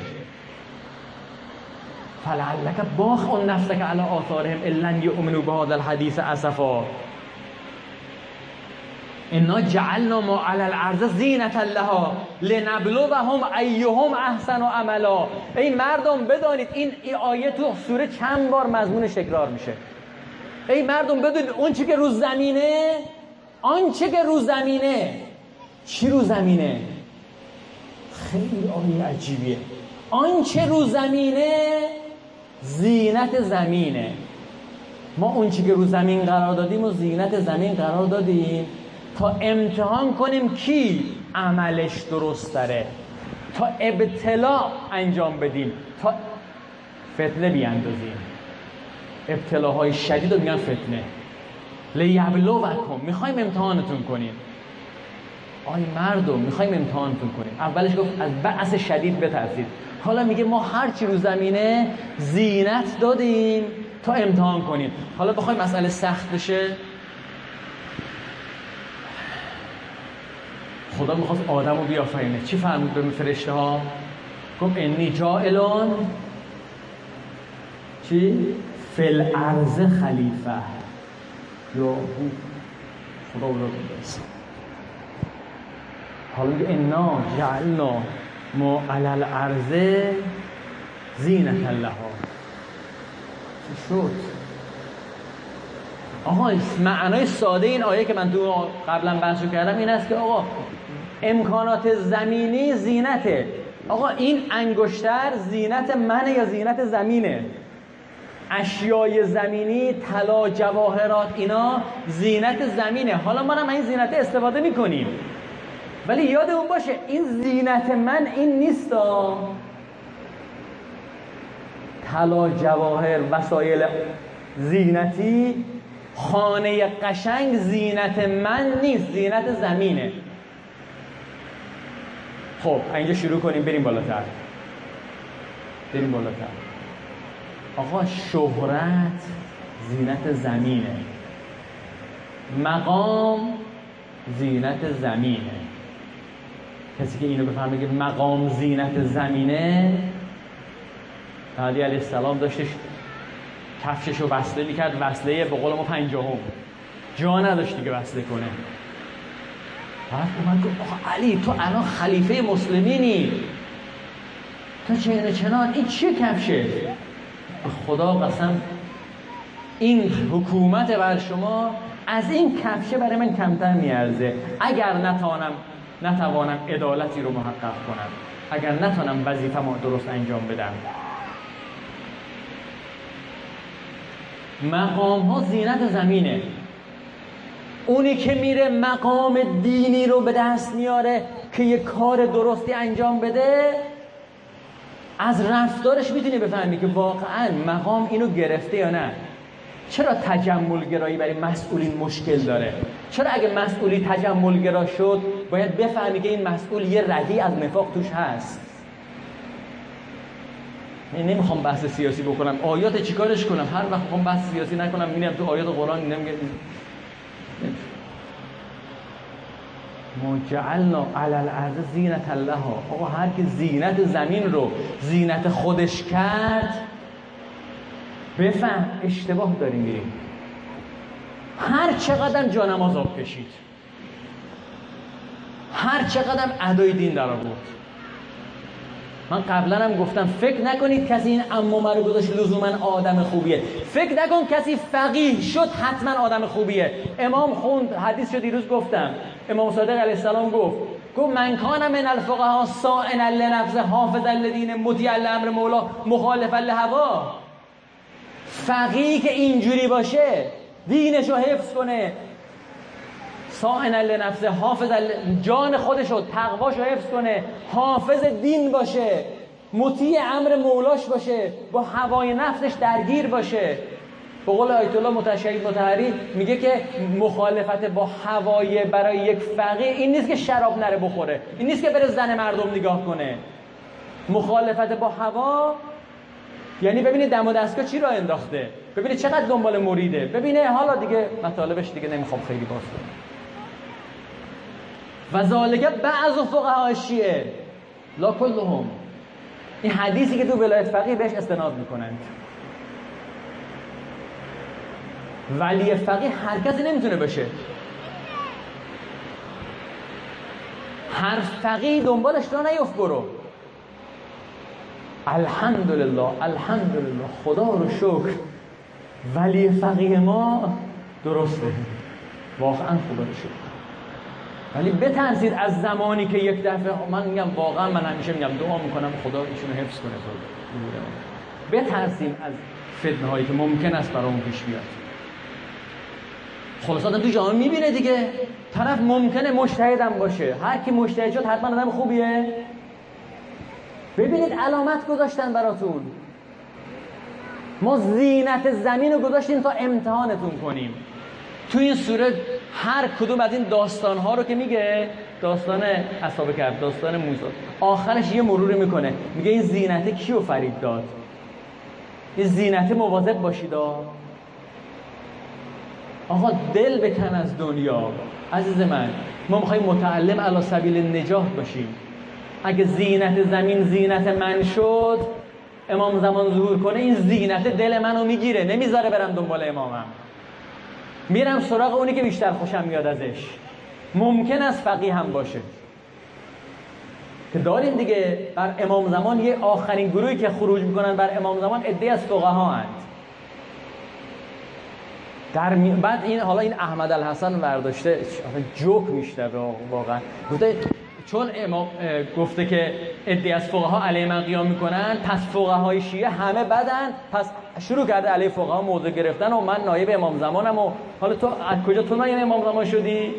فلعلک باخع نفسک علی آثارهم الا یؤمنوا بهذا الحدیث اسفا انا جعلنا ما علی الارض زینة لها لنبلوهم ایهم احسن عملا. ای مردم بدانید این ای آیه تو سوره چند بار مضمونش تکرار میشه. ای مردم بدونید اون چی که رو زمینه، آنچه که رو زمینه، چی رو زمینه؟ خیلی آیه عجیبیه. آنچه رو زمینه زینت زمینه. ما اون چی که رو زمین قرار دادیم و زینت زمین قرار دادیم تا امتحان کنیم کی عملش درست داره، تا ابتلا انجام بدیم، تا فتنه بیاندازیم. ابتلاهای شدید رو میگن فتنه. لیبلوکم، میخوایم امتحانتون کنیم. آی مردم میخوایم امتحانتون کنیم. اولش گفت از بأس شدید بترسید، حالا میگه ما هر چی رو زمینه زینت دادیم تا امتحان کنیم. حالا بخوایم مسئله سخت بشه، خدا میخواست آدم رو بیافرینه. چی فرمود به فرشته ها؟ گفت انی جاعلون چی؟ فی الارض خلیفه. یا خدا رو بگیرست. حالا میگه انا جعلنا ما علی الارض زینة لها. چی شد؟ آقا معنای ساده این آیه که من تو قبلا بحث کردم این است که آقا امکانات زمینی زینته. آقا این انگشتر زینت منه یا زینت زمینه؟ اشیای زمینی، طلا، جواهرات، اینا زینت زمینه. حالا ما هم این زینت استفاده میکنیم، ولی یادمون باشه این زینت من این نیستا. طلا، جواهر، وسایل زینتی، خانه قشنگ زینت من نیست، زینت زمینه. خب اینجا شروع کنیم بریم بالاتر. بریم بالاتر. آقا شهرت زینت زمینه، مقام زینت زمینه. کسی که اینو بفهمه که مقام زینت زمینه، مهدی علیه السلام داشتش کفششو وصله میکرد، وصله به قول ما پنجاهم، جا نداشت دیگه وصله کنه. بعد اومد گفت آقا علی تو الان خلیفه مسلمینی، تو چه چنان این چیه کفشه؟ به خدا قسم این حکومت بر شما از این کفشه برای من کمتر میارزه. اگر نتوانم نتوانم عدالتی رو محقق کنم، اگر نتوانم وظیفه‌مو درست انجام بدم. مقام ها زینت زمینه. اونی که میره مقام دینی رو به دست میاره که یه کار درستی انجام بده، از رفتارش میتونی بفهمی که واقعا مقام اینو گرفته یا نه. چرا تجمل گرایی برای مسئولین مشکل داره؟ چرا اگه مسئولی تجمل گرا شد باید بفهمی که این مسئول یه ردی از نفاق توش هست؟ من نمیخوام بحث سیاسی بکنم، آیات چیکارش کنم؟ هر وقت میخوام بحث سیاسی نکنم میرم تو آیات قرآن نمیگه ما جعلنا علی الارض زینة لها. آقا هر کی زینت زمین رو زینت خودش کرد، بفهم اشتباه داریم میریم. هر چقدر جانماز آب کشید، هر چقدر ادای دین در آورد. من قبلا هم گفتم فکر نکنید کسی این عمومه رو گذاشت لزوما آدم خوبیه. فکر نکن کسی فقیه شد حتما آدم خوبیه. امام خوند حدیث شد دیروز گفتم، امام صادق علیه السلام گفت گفت من کان من الفقهاء صائنا لنفسه حافظا لدین مطیعا لامر مولا مخالفا لهوا. فقیه که اینجوری باشه، دینشو حفظ کنه، صائنا لنفسه حافظ جان خودشو تقواشو حفظ کنه، حافظ دین باشه، مطیع امر مولاش باشه، با هوای نفسش درگیر باشه. به قول آیت الله متشهید مطهری میگه که مخالفت با هوای برای یک فقیه این نیست که شراب نره بخوره، این نیست که بره زن مردم نگاه کنه. مخالفت با هوا یعنی ببینید دم و دستگاه چی را انداخته، ببینید چقدر دنبال مریده، ببینه حالا دیگه مطالبش دیگه نمیخوام خیلی باز کنم. و ذالک بعض فقهای شیعه لا کلهم. این حدیثی که تو ولایت فقیه بهش استناد میکنند. ولی فقیه هر کسی نمیتونه بشه. هر فقیه دنبالش را نیفت برو. الحمدلله الحمدلله خدا رو شکر ولی فقیه ما درسته، واقعا خدا رو شکر. ولی بترسید از زمانی که یک دفعه، من میگم واقعا من همیشه میگم دعا میکنم خدا ایشونو حفظ کنه. بترسیم از فتنه هایی که ممکن است برامون پیش بیاد. خلاص آدم تو جامعه میبینه دیگه، طرف ممکنه مجتهدم باشه، هر کی مجتهد شد حتما آدم خوبیه. ببینید علامت گذاشتن براتون، ما زینت زمین رو گذاشتیم تا امتحانتون کنیم. تو این سوره هر کدوم از این داستان‌ها رو که میگه، داستان اصحاب کهف، داستان موسی، آخرش یه مروری میکنه، میگه این زینت کیو فریب داد؟ این زینت مواظب باشید. آقا دل بکن از دنیا. عزیز من، ما میخوایم متعلم علی سبیل نجات باشیم. اگه زینت زمین زینت من شد، امام زمان ظهور کنه، این زینت دل منو میگیره، نمیذاره برم دنبال امامم، میرم سراغ اونی که بیشتر خوشم میاد ازش. ممکن است فقیه هم باشه که داریم دیگه. بر امام زمان یه آخرین گروهی که خروج میکنن بر امام زمان عده از فقها هست. در می... بعد این حالا این احمد الحسن برداشته جوک میشنه واقعا، گفته چون امام گفته که عده از فقها علیه من قیام میکنن، پس فقهای شیعه همه بدن، پس شروع کرده علیه فقها موضع گرفتن و من نایب امام زمانم. و حالا تو از کجا تو نایب امام زمان شدی؟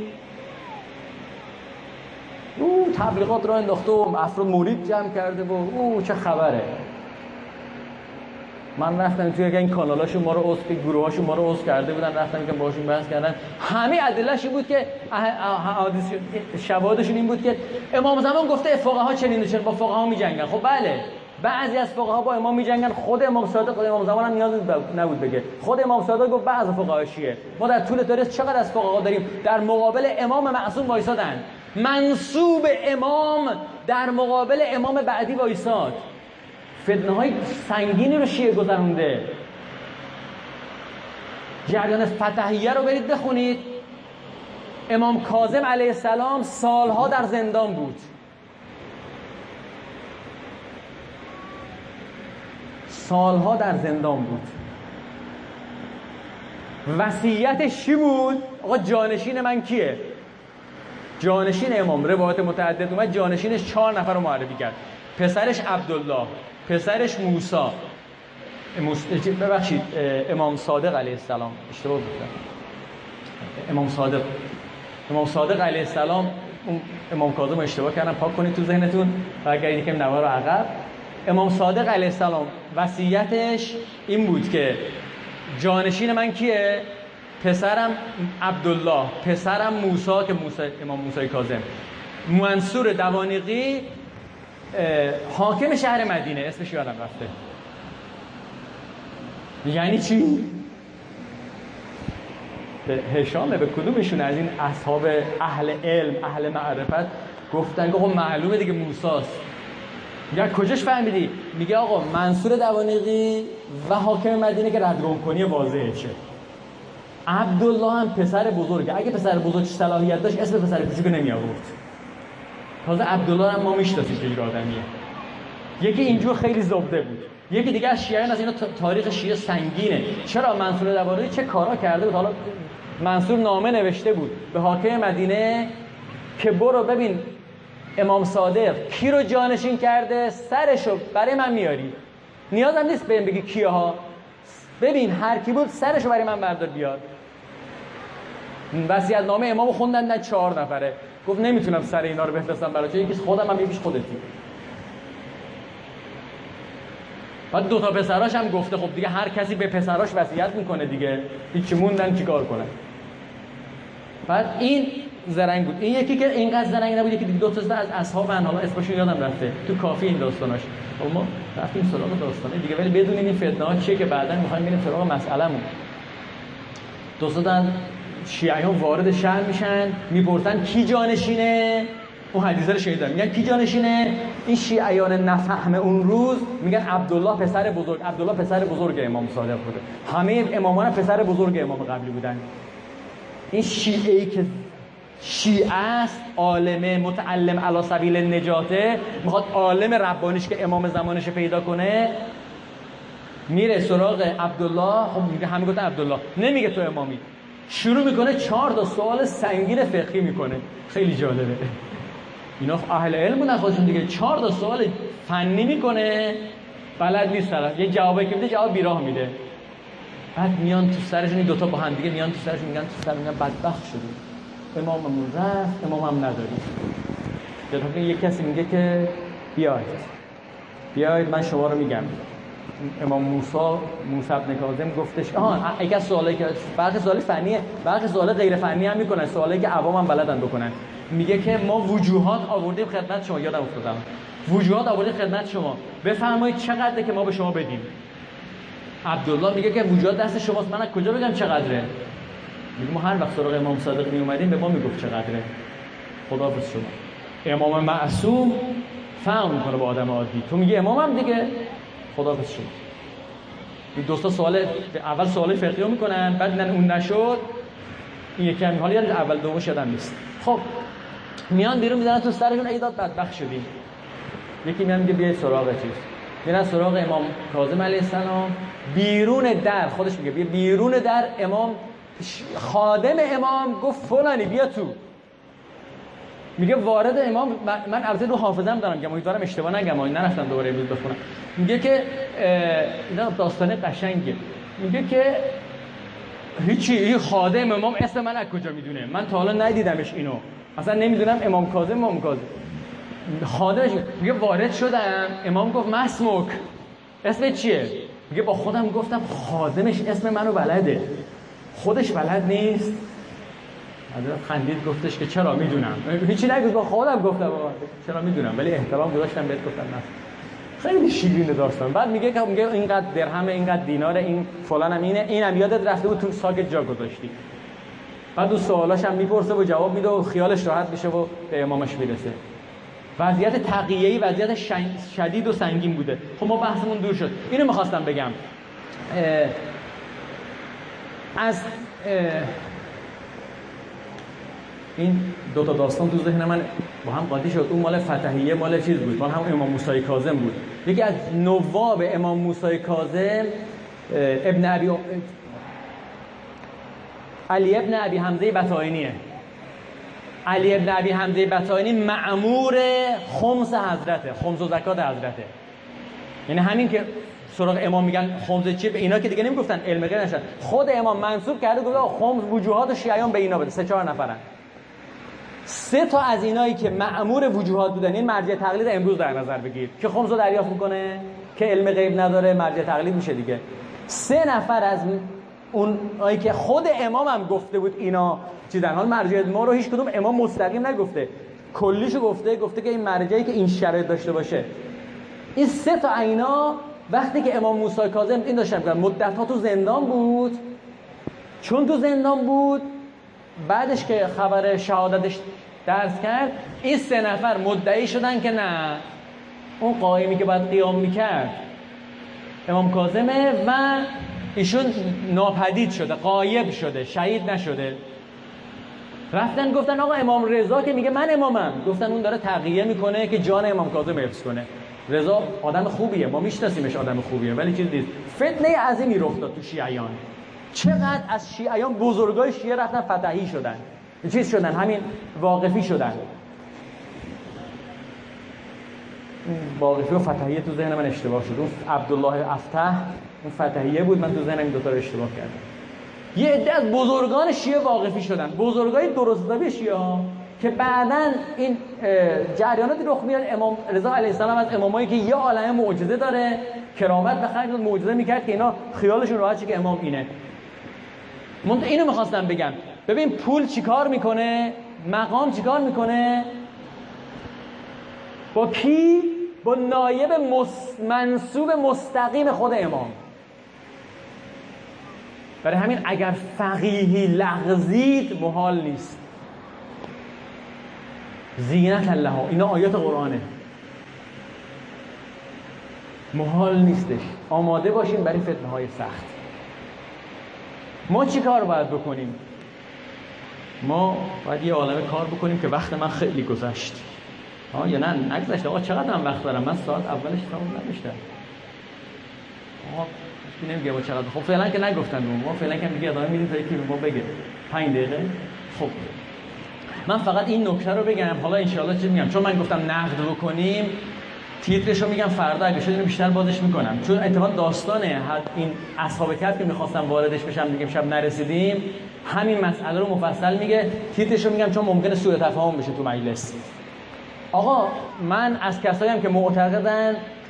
او تبلیغات را انداخته و افراد مولید جمع کرده و او چه خبره. من رفتم توی این کانالاشون ما رو اسک، گروهاشون ما رو اسک کرده بودن، رفتم که باشون بحث کردن. همه ادله‌اش این بود که حوادث شواهدشون این بود که امام زمان گفته فقها چنین و چنین، با فقها میجنگن. خب بله، بعضی از فقها با امام میجنگن. خود امام صادق، خود امام زمان هم نیاز نبود بگه، خود امام صادق گفت بعض فقها شیعه. ما در طول تاریخ چقدر از فقها داریم در مقابل امام معصوم وایسادن. منسوب امام در مقابل امام بعدی وایساد، فتنه های سنگینی رو شیعه گذرونده. جریان فتحیه رو برید بخونید. امام کاظم علیه السلام سالها در زندان بود. سالها در زندان بود. وصیتش چی بود؟ آقا جانشین من کیه؟ جانشین امام، روایت متعدد اومد، جانشینش چهار نفر رو معرفی کرد. پسرش عبدالله، پسرش موسی، ببخشید امام صادق علیه السلام، اشتباه گفتم، امام صادق امام صادق علیه السلام. امام کاظم اشتباه کردم، پاک کنید تو ذهنتون و اگر یکم نوار رو عقب. امام صادق علیه السلام وصیتش این بود که جانشین من کیه؟ پسرم عبدالله، پسرم موسی که موسی، امام موسی کاظم، منصور دوانیقی حاکم شهر مدینه، اسمش یادم رفته. یعنی چی؟ به هشام، به کدومشون از این اصحاب اهل علم، اهل معرفت گفتن که آقا معلومه دیگه موساست. میگه کجاش فهمیدی؟ میگه آقا منصور دوانیقی و حاکم مدینه که ردگم کنی واضحه چه. عبدالله هم پسر بزرگه، اگه پسر بزرگ صلاحیت داشت اسم پسر کوچیکو نمی آورد. تازه عبدالله هم ما میشناسیم که این آدمیه. یکی اینجور خیلی زبده بود، یکی دیگه از شیعیان، از اینا تاریخ شیعه سنگینه. چرا منصور دوانیقی چه کارا کرده بود؟ حالا منصور نامه نوشته بود به حاکم مدینه که برو ببین امام صادق کی رو جانشین کرده، سرشو برای من میاری. نیازم نیست بهم بگی کیه ها، ببین هر کی بود سرشو برای من بردار بیار. وصیت نامه امامو خوندن، نه چهار نفره. گفت نمیتونم سر اینا رو بفرستم برای چه، یکیش خودم هم یکیش خودتی. بعد دو تا پسراش هم گفته خب دیگه هر کسی به پسراش وصیت میکنه دیگه، هیچ موندن چیکار کنن. بعد این زرنگ بود. این یکی که اینقدر زرنگ نبود، یکی دیگه دو تا از اصحاب ان، حالا اسمشون یادم رفته، تو کافی این داستاناش. ما رفتیم سراغ داستانه دیگه، ولی بدونین این فتنه ها چیه که بعداً میخوایم بریم سراغ مسئلهمون. دوستان شیعیان وارد شهر میشن، میپرسن کی جانشینه؟ اون حدیثه رو شنیدن، میگن کی جانشینه؟ این شیعیان نفهم اون روز میگن عبدالله پسر بزرگ، عبدالله پسر بزرگ امام صادق بوده. همه امامان پسر بزرگ امام قبلی بودن. این شیعه‌ای که شیعه است، عالمه، متعلم علی سبیل نجاته، میخواد عالم ربانیش که امام زمانش پیدا کنه، میره سراغ عبدالله. خب میگه همه گفتن عبدالله، نمیگه تو امامی. شروع میکنه چهار تا سوال سنگین فقهی میکنه. خیلی جالبه. اینا اهل علم بودن خودشون دیگه. چهار تا سوال فنی میکنه، بلد نیست طرف، یه جوابی که میده جواب بیراه میده. بعد میان تو سرشون این دوتا با هم دیگه میان تو سرشون میگن تو سر میگن بدبخت شدیم، اماممون رفت، امام هم نداریم. یا تا که یک کسی میگه که بیاید بیاید من شما رو میگم. امام موسی موسی بن کاظم گفتش آها یک از سوالایی که برخی سوال فنیه برخی سوال غیر فنی هم میکنن، سوالی که عوام هم بلدن بکنن. میگه که ما وجوهات آوردیم خدمت شما، یادم افتادم وجوهات آوردیم خدمت شما، بفرمایید چقدره که ما به شما بدیم. عبدالله میگه که وجوهات دست شماست، من از کجا بگم چقدره؟ میگه ما هر وقت سراغ امام صادق می اومدیم به ما میگفت چقدره. خداحافظ شما. امام معصوم فرق میکنه با آدم عادی. تو میگه امامم دیگه، خداحافظ شما. این دوستا سوال اول سوال فقهی رو میکنن، بعد دیدن اون نشد این یکی هم حالا یاد اول دومش یادم نیست. خب میان بیرون میذارن تو سرشون ایداد بدبخت شدیم. یکی میاد میگه بیاید سراغ چیز، میرن سراغ امام کاظم علیه السلام. بیرون در خودش میگه بیا بیرون در امام خادم امام گفت فلانی بیا تو. میگه وارد امام، من البته رو حافظم دارم که امیدوارم اشتباه نگم، نرفتم دوباره امروز بخونم. میگه که اینا داستان قشنگه. میگه که هیچی، این خادم امام اسم من از کجا میدونه؟ من تا حالا ندیدمش اینو، اصلا نمیدونم امام کاظم امام کاظم خادمش. میگه وارد شدم امام گفت مسموک، اسم چیه؟ میگه با خودم گفتم خادمش اسم منو بلده، خودش بلد نیست. حضرت خندید گفتش که چرا میدونم. هیچی نگفت، با خودم گفتم چرا میدونم، ولی احترام گذاشتم بهت گفتم نه. خیلی شیرین داستان. بعد میگه که میگه اینقدر درهم، اینقدر دینار، این فلانم اینه، اینم یادت رفته بود تو ساکت جا گذاشتی. بعد اون سوالاش هم میپرسه و جواب میده و خیالش راحت میشه و به امامش میرسه. وضعیت تقیه‌ای وضعیت شدید و سنگین بوده. خب ما بحثمون دور شد. اینو میخواستم بگم از این دو تا داستان تو ذهن من با هم قاطی شد. اون مال فتحیه مال چیز بود، مال هم امام موسی کاظم بود. یکی از نواب امام موسی کاظم ابن ابی علی ابن ابی حمزه بطائنیه. علی ابن ابی حمزه بطائنی مأمور خمس حضرته، خمس و زکات حضرته. یعنی همین که سراغ امام میگن خمس چی، به اینا که دیگه نمیگفتن علم غیر نشد، خود امام منصوب کرده گفت خمس وجوهات شیعیان به اینا بده. سه چهار نفرن. سه تا از اینایی که مأمور وجوهات بودن، این مرجع تقلید امروز در نظر بگیر که خمس رو دریافت میکنه، که علم غیب نداره، مرجع تقلید میشه دیگه. سه نفر از اون آیی که خود امام هم گفته بود اینا چیزن، حال مرجع ما رو هیچ کدوم امام مستقیم نگفته، کلیشو گفته، گفته که این مرجعی که این شرایط داشته باشه. این سه تا اینا وقتی که امام موسی کاظم این داشتن میگن مدت‌ها تو زندان بود، چون تو زندان بود بعدش که خبر شهادتش درس کرد، این سه نفر مدعی شدن که نه، اون قائمی که باید قیام میکرد امام کاظمه و ایشون ناپدید شده، غایب شده، شهید نشده. رفتن گفتن آقا امام رضا که میگه من امامم، گفتن اون داره تقیه میکنه که جان امام کاظم حفظ کنه. رضا آدم خوبیه، ما میشناسیمش آدم خوبیه، ولی چیز نیست. فتنه عظیمی رخ داد تو شیعیان. چقدر از شیعیان بزرگای شیعه رفتن فتحی شدن، چیز شدن، همین واقفی شدن. واقفی و فتحیه تو ذهن من اشتباه شد. اون عبدالله افتح اون فتحیه بود، من تو ذهنم این دو تا رو اشتباه کردم. یه عده از بزرگان شیعه واقفی شدن، بزرگای درست حسابی شیعه ها که بعدن این جریاناتی رخ میاد. امام رضا علیه السلام از امامایی که یه عالمه معجزه داره، کرامت به خرج داد، معجزه میکرد که اینا خیالشون راحت شه که امام اینه. من اینو میخواستم بگم. ببین پول چیکار میکنه، مقام چیکار میکنه، با کی؟ با نایب مس... منصوب مستقیم خود امام. برای همین اگر فقیهی لغزید محال نیست. زینت الله، اینا آیات قرآنه، محال نیستش. آماده باشیم برای فتنه های سخت. ما چی کار باید بکنیم؟ ما باید یه عالمه کار بکنیم که وقت من خیلی گذشت. آه یا نه نگذشت. آقا چقدر من وقت دارم؟ من ساعت اولش تمام نداشتم. آقا نمیگه با چقدر. خب فعلا که نگفتن ما، فعلا که میگه ادامه میدیم تا یکی به ما بگه پنج دقیقه. خب من فقط این نکته رو بگم، حالا ان شاء الله چی میگم، چون من گفتم نقد بکنیم، تیترشو میگم فردا اگه شد اینو بیشتر بازش میکنم، چون اتفاقا داستانه این اصحاب کهف که میخواستم واردش بشم دیگه شب نرسیدیم، همین مسئله رو مفصل میگه. تیترشو میگم چون ممکنه سوء تفاهم بشه تو مجلس. آقا من از کسایی هم که معتقدن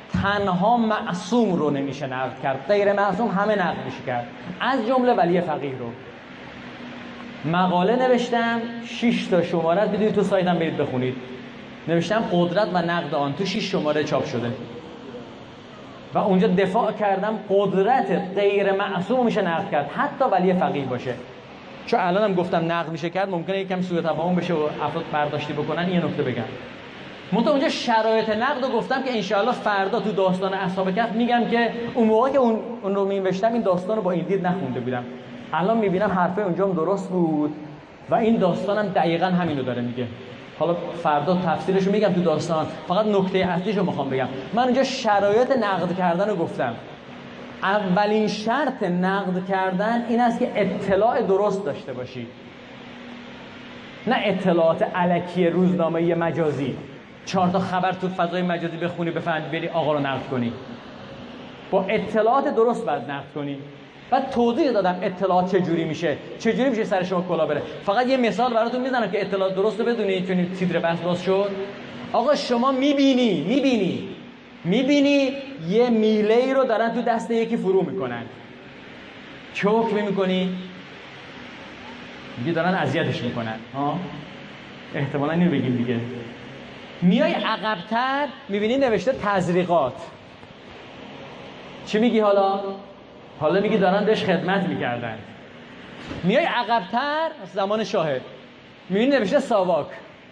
تنها معصوم رو نمیشه نقد کرد، غیر معصوم همه نقد میشه کرد، از جمله ولی فقیه رو. مقاله نوشتم، شش تا شماره بدید تو سایتم برید بخونید. نوشتم قدرت و نقد آن، تو شش شماره چاپ شده و اونجا دفاع کردم قدرت غیر معصوم میشه نقد کرد، حتی ولی فقیه باشه. چون الانم گفتم نقد میشه کرد، ممکنه یکم سوء تفاهم بشه و افراد برداشتی بکنن. یه نکته بگم، منتها اونجا شرایط نقد رو گفتم که انشاءالله فردا تو داستان اصحاب کهف میگم که اون موقع که اون اون رو می‌نوشتم این داستان رو با این دید نخونده بودم. الان میبینم حرفه اونجام درست بود و این داستانم دقیقاً همینو داره میگه. حالا فردا تفسیرش رو میگم تو داستان، فقط نکته اصلیش رو میخوام بگم. من اونجا شرایط نقد کردن رو گفتم. اولین شرط نقد کردن این است که اطلاع درست داشته باشی، نه اطلاعات الکی روزنامه‌ای مجازی. چهار تا خبر تو فضای مجازی بخونی بفهمی بری آقا رو نقد کنی. با اطلاعات درست بعد نقد کنی. بعد توضیح دادم اطلاعات چجوری میشه، چجوری میشه سر شما کلا بره. فقط یه مثال براتون میزنم که اطلاعات درست رو بدونید، چون این تیتر بحث باز شد. آقا شما میبینی میبینی میبینی یه میله ای رو دارن تو دست یکی فرو میکنن، چه حکمی میکنی؟ میگی دارن اذیتش میکنن. ها احتمالاً اینو بگیم دیگه. میای عقب‌تر میبینی نوشته تزریقات. چی میگی حالا؟ حالا میگی دارن بهش خدمت میکردن. میای عقب‌تر زمان شاهد میبینی نوشته ساواک.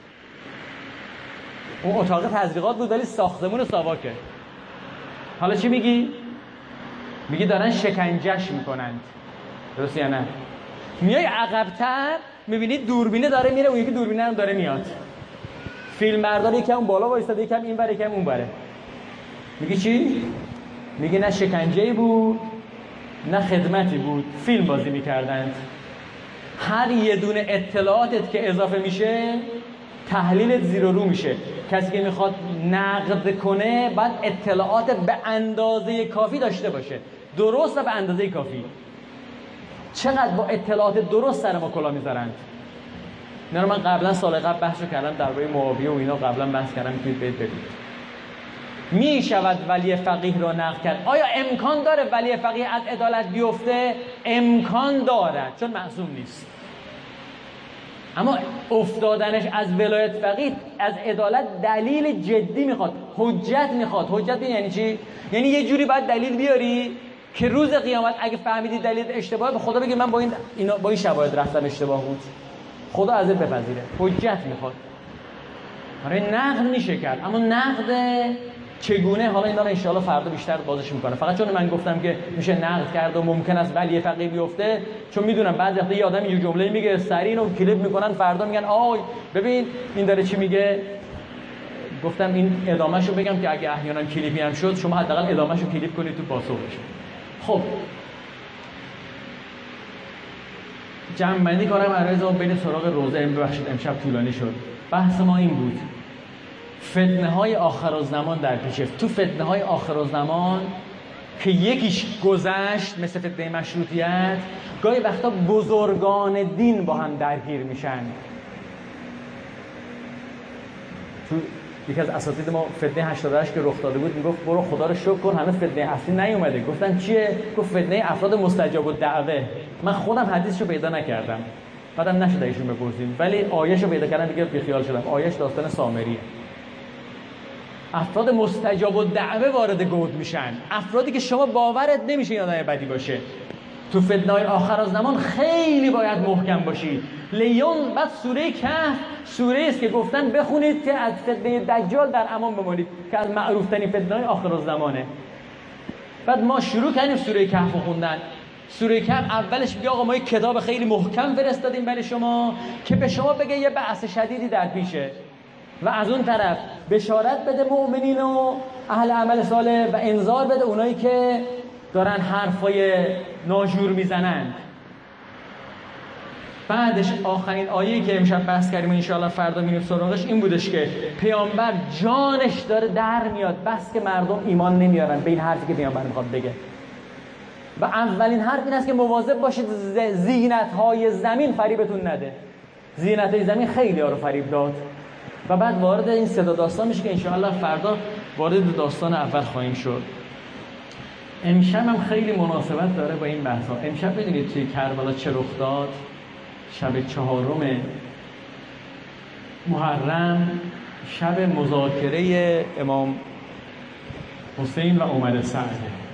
اون اتاق تزریقات بود ولی ساختمون ساواکه. حالا چی میگی؟ میگی دارن شکنجهش میکنند. درسته یا نه؟ میای عقب‌تر میبینی دوربینه داره میره، اون یکی دوربینه هم داره میاد. فیلم بردار یکم بالا وایساده، یکم این بره یکم اون بره. میگی چی؟ میگی نه شکنجه‌ای بود نه خدمتی بود، فیلم بازی میکردند. هر یه دونه اطلاعاتت که اضافه میشه تحلیلت زیر و رو میشه. کسی که میخواد نقد کنه باید اطلاعات به اندازه کافی داشته باشه، درست و به اندازه کافی. چقدر با اطلاعات درست سر ما کلا میذارند. اینا رو من قبلا سال قبل بحث کردم درباره معاویه و اینا، قبلا بحث کردم، میتونید برید ببینید. می شود ولی فقیه را نقد کرد. آیا امکان داره ولی فقیه از عدالت بیفته؟ امکان دارد، چون معصوم نیست. اما افتادنش از ولایت فقیه از عدالت دلیل جدی میخواد، حجت میخواد. حجت یعنی چی؟ یعنی یه جوری باید دلیل بیاری که روز قیامت اگه فهمیدی دلیل اشتباهه به خدا بگی من با این اینا با این شواهد رفتم اشتباه بود، خدا ازت بپذیره. حجت میخواد. برای نقد میشه کرد، اما نقد چگونه؟ حالا اینا رو ان شاءالله فردا بیشتر بازش میکنه. فقط چون من گفتم که میشه نقد کرد و ممکن است ولی فقیه بیفته، چون میدونم بعضی وقتا یه آدم یه جمله میگه سریع اینو کلیپ میکنن، فردا میگن آی ببین این داره چی میگه. گفتم این ادامهشو بگم که اگه احیانا کلیپی هم شد شما حداقل ادامهشو کلیپ کنید تو پاسخ بشه. خب جمع بندی کنم عرضم بین سراغ روزه. ببخشید امشب طولانی شد. بحث ما این بود فتنه های آخرالزمان در پیشه. تو فتنه های آخرالزمان که یکیش گذشت مثل فتنه مشروطیت، گاهی وقتا بزرگان دین با هم درگیر میشن. تو یکی از اساتید ما فتنه هشتاد و هشت که رخ داده بود میگفت برو خدا رو شکر کن هنوز فتنه اصلی نیومده. گفتن چیه؟ گفت فتنه افراد مستجاب الدعوه. من خودم حدیثشو پیدا نکردم، بعدم نشد ایشون بپرسیم، ولی آیه‌شو پیدا کردم دیگه بیخیال شدم. آیه‌اش داستان سامریه. افراد مستجاب الدعوه وارد گود میشن، افرادی که شما باورت نمیشه این آدم بدی باشه. تو فتنه‌های آخرالزمان خیلی باید محکم باشید. لیون بعد سوره کهف سوره است که گفتن بخونید که از فتنه دجال در امان بمانید، که از معروف ترین فتنه‌های آخرالزمانه. بعد ما شروع کردیم سوره کهف خوندن. سوره کهف اولش میگه آقا ما یک کتاب خیلی محکم فرستادیم برای شما که به شما بگه یه بحث شدیدی در پیشه، و از اون طرف بشارت بده مؤمنین و اهل عمل صالح و انذار بده اونایی که دارن حرفای ناجور میزنن. بعدش آخرین آیه‌ای که امشب بحث کردیم و انشاءالله فردا میریم سراغش این بودش که پیامبر جانش داره در میاد، بس که مردم ایمان نمیارن به این حرفی که پیامبر میخواد بگه. و اولین حرف این است که مواظب باشید زینت‌های زمین فریبتون نده. زینت‌های زمین خیلی ها رو فریب داد. و بعد وارد این سه تا داستان میشه که انشاءالله فردا وارد داستان اول خواهیم شد. امشب هم خیلی مناسبت داره با این بحثا. امشب بدونید توی کربلا چه رخ داد؟ شب چهارم محرم، شب مذاکره امام حسین و عمر سعد.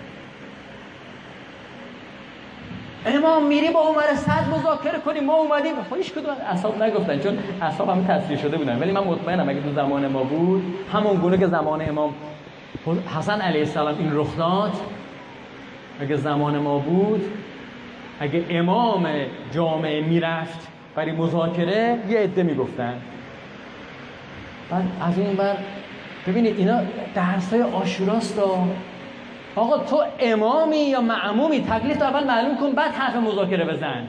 امام میری با عمر سعد مذاکره کنیم، ما اومدیم. هیچ کدوم اصحاب نگفتن چون اصحاب همه تصفیه شده بودن، ولی من مطمئنم اگه تو زمان ما بود، همون گونه که زمان امام حسن علیه السلام این رخ داد، اگه زمان ما بود، اگه امام جامعه میرفت برای مذاکره، یه عده میگفتن. بعد از این بر ببینید اینا درسای عاشوراست. آقا تو امامی یا معمومی؟ تکلیف تو اول معلوم کن، بعد حرف مذاکره بزن.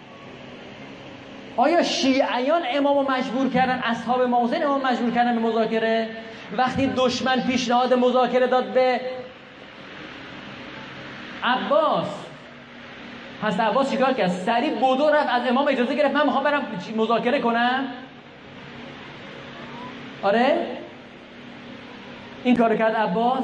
آیا شیعیان امامو مجبور کردن، اصحاب امام حسین امام مجبور کردن به مذاکره؟ وقتی دشمن پیشنهاد مذاکره داد به عباس، حضرت عباس چیکار کرد؟ سریع بدو رفت از امام اجازه گرفت من میخوام برم مذاکره کنم. آره این کارو کرد عباس.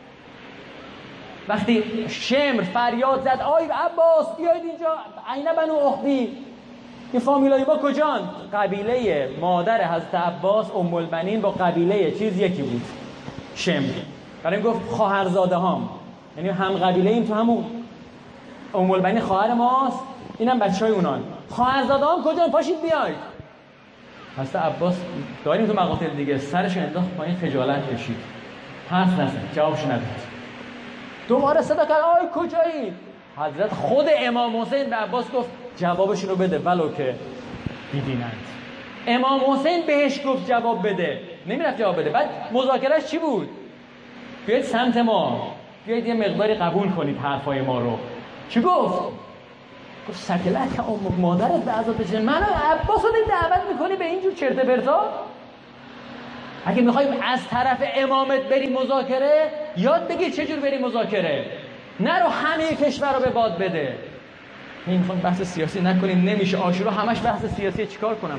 وقتی شمر فریاد زد آی عباس بیاید اینجا، عین بنو اختی، این فامیلای ما کجان؟ قبیله مادر حضرت عباس ام البنین با قبیله چیز یکی بود، شمر. برای این گفت خواهرزاده هام، یعنی هم قبیله این، تو همون ام البنین خواهر ماست، اینم بچهای اونان. خواهرزاده هام کجان؟ پاشید بیاید. حضرت عباس داریم تو مقاتل دیگه، سرش انداخت پایین، خجالت کشید، حرف نزد، جوابش نداد. دوباره صدا کرد آی کجایی؟ حضرت خود امام حسین به عباس گفت جوابشون رو بده ولو که بیدینند. امام حسین بهش گفت جواب بده، نمیرفت جواب بده. بعد مذاکرهش چی بود؟ بیاید سمت ما، بیاید یه مقداری قبول کنید حرفای ما رو. چی گفت؟ گفت سکلت ام مادرت به عذاب بچین. منو عباس رو دعوت میکنی به اینجور چرت پرتا؟ اگه میخوایم از طرف امامت بریم مذاکره، یاد بگیر چجور بریم مذاکره، نرو همه کشور رو به باد بده. این میخوایم بحث سیاسی نکنیم، نمیشه. عاشورا همش بحث سیاسی، چیکار کنم؟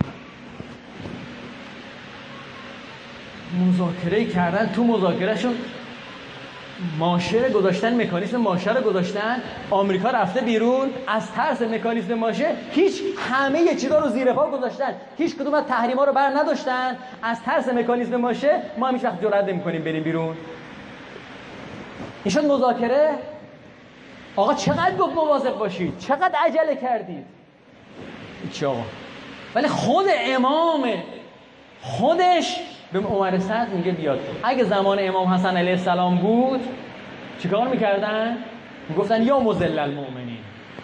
مذاکره کردن، تو مذاکرهشون ماشه گذاشتن، مکانیزم ماشه رو گذاشتن. آمریکا رفته بیرون از ترس مکانیزم ماشه، هیچ همه یه چیزا رو زیر پا گذاشتن، هیچ کدوم از تحریما رو بر نداشتن. از ترس مکانیزم ماشه ما هیچ وقت جرئت نمی‌کنیم بریم بیرون. این شد مذاکره. آقا چقدر گفت مواظب باشید، چقدر عجله کردید. چی آقا؟ ولی خود امام خودش به عمر سعد میگه بیاد. اگه زمان امام حسن علیه السلام بود چیکار میکردن؟ میگفتن یا مذل المؤمنین.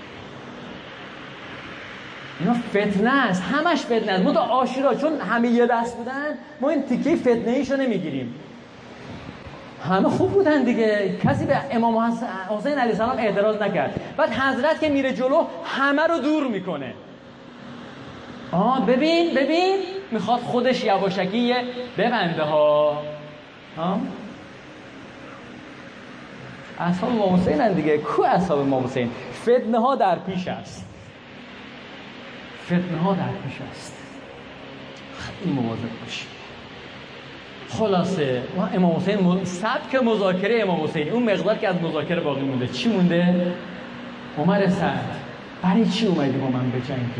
اینا فتنه است، همش فتنه است. ما تا عاشورا چون همه یه دست بودن، ما این تیکه فتنه ایشو نمیگیریم. همه خوب بودن دیگه، کسی به امام حسین علیه السلام اعتراض نکرد. بعد حضرت که میره جلو همه رو دور میکنه. آه ببین ببین میخواد خودش یواشکی ببنده ها. ها اصحاب امام حسین هن دیگه. کو اصحاب امام حسین؟ فتنه ها در پیش است، فتنه ها در پیش است. خیلی مواظب باشید. خلاصه امام حسین، سبک مذاکره امام حسین، اون مقدار که از مذاکره باقی مونده چی مونده؟ عمر سعد برای چی اومدی با من بجنگی؟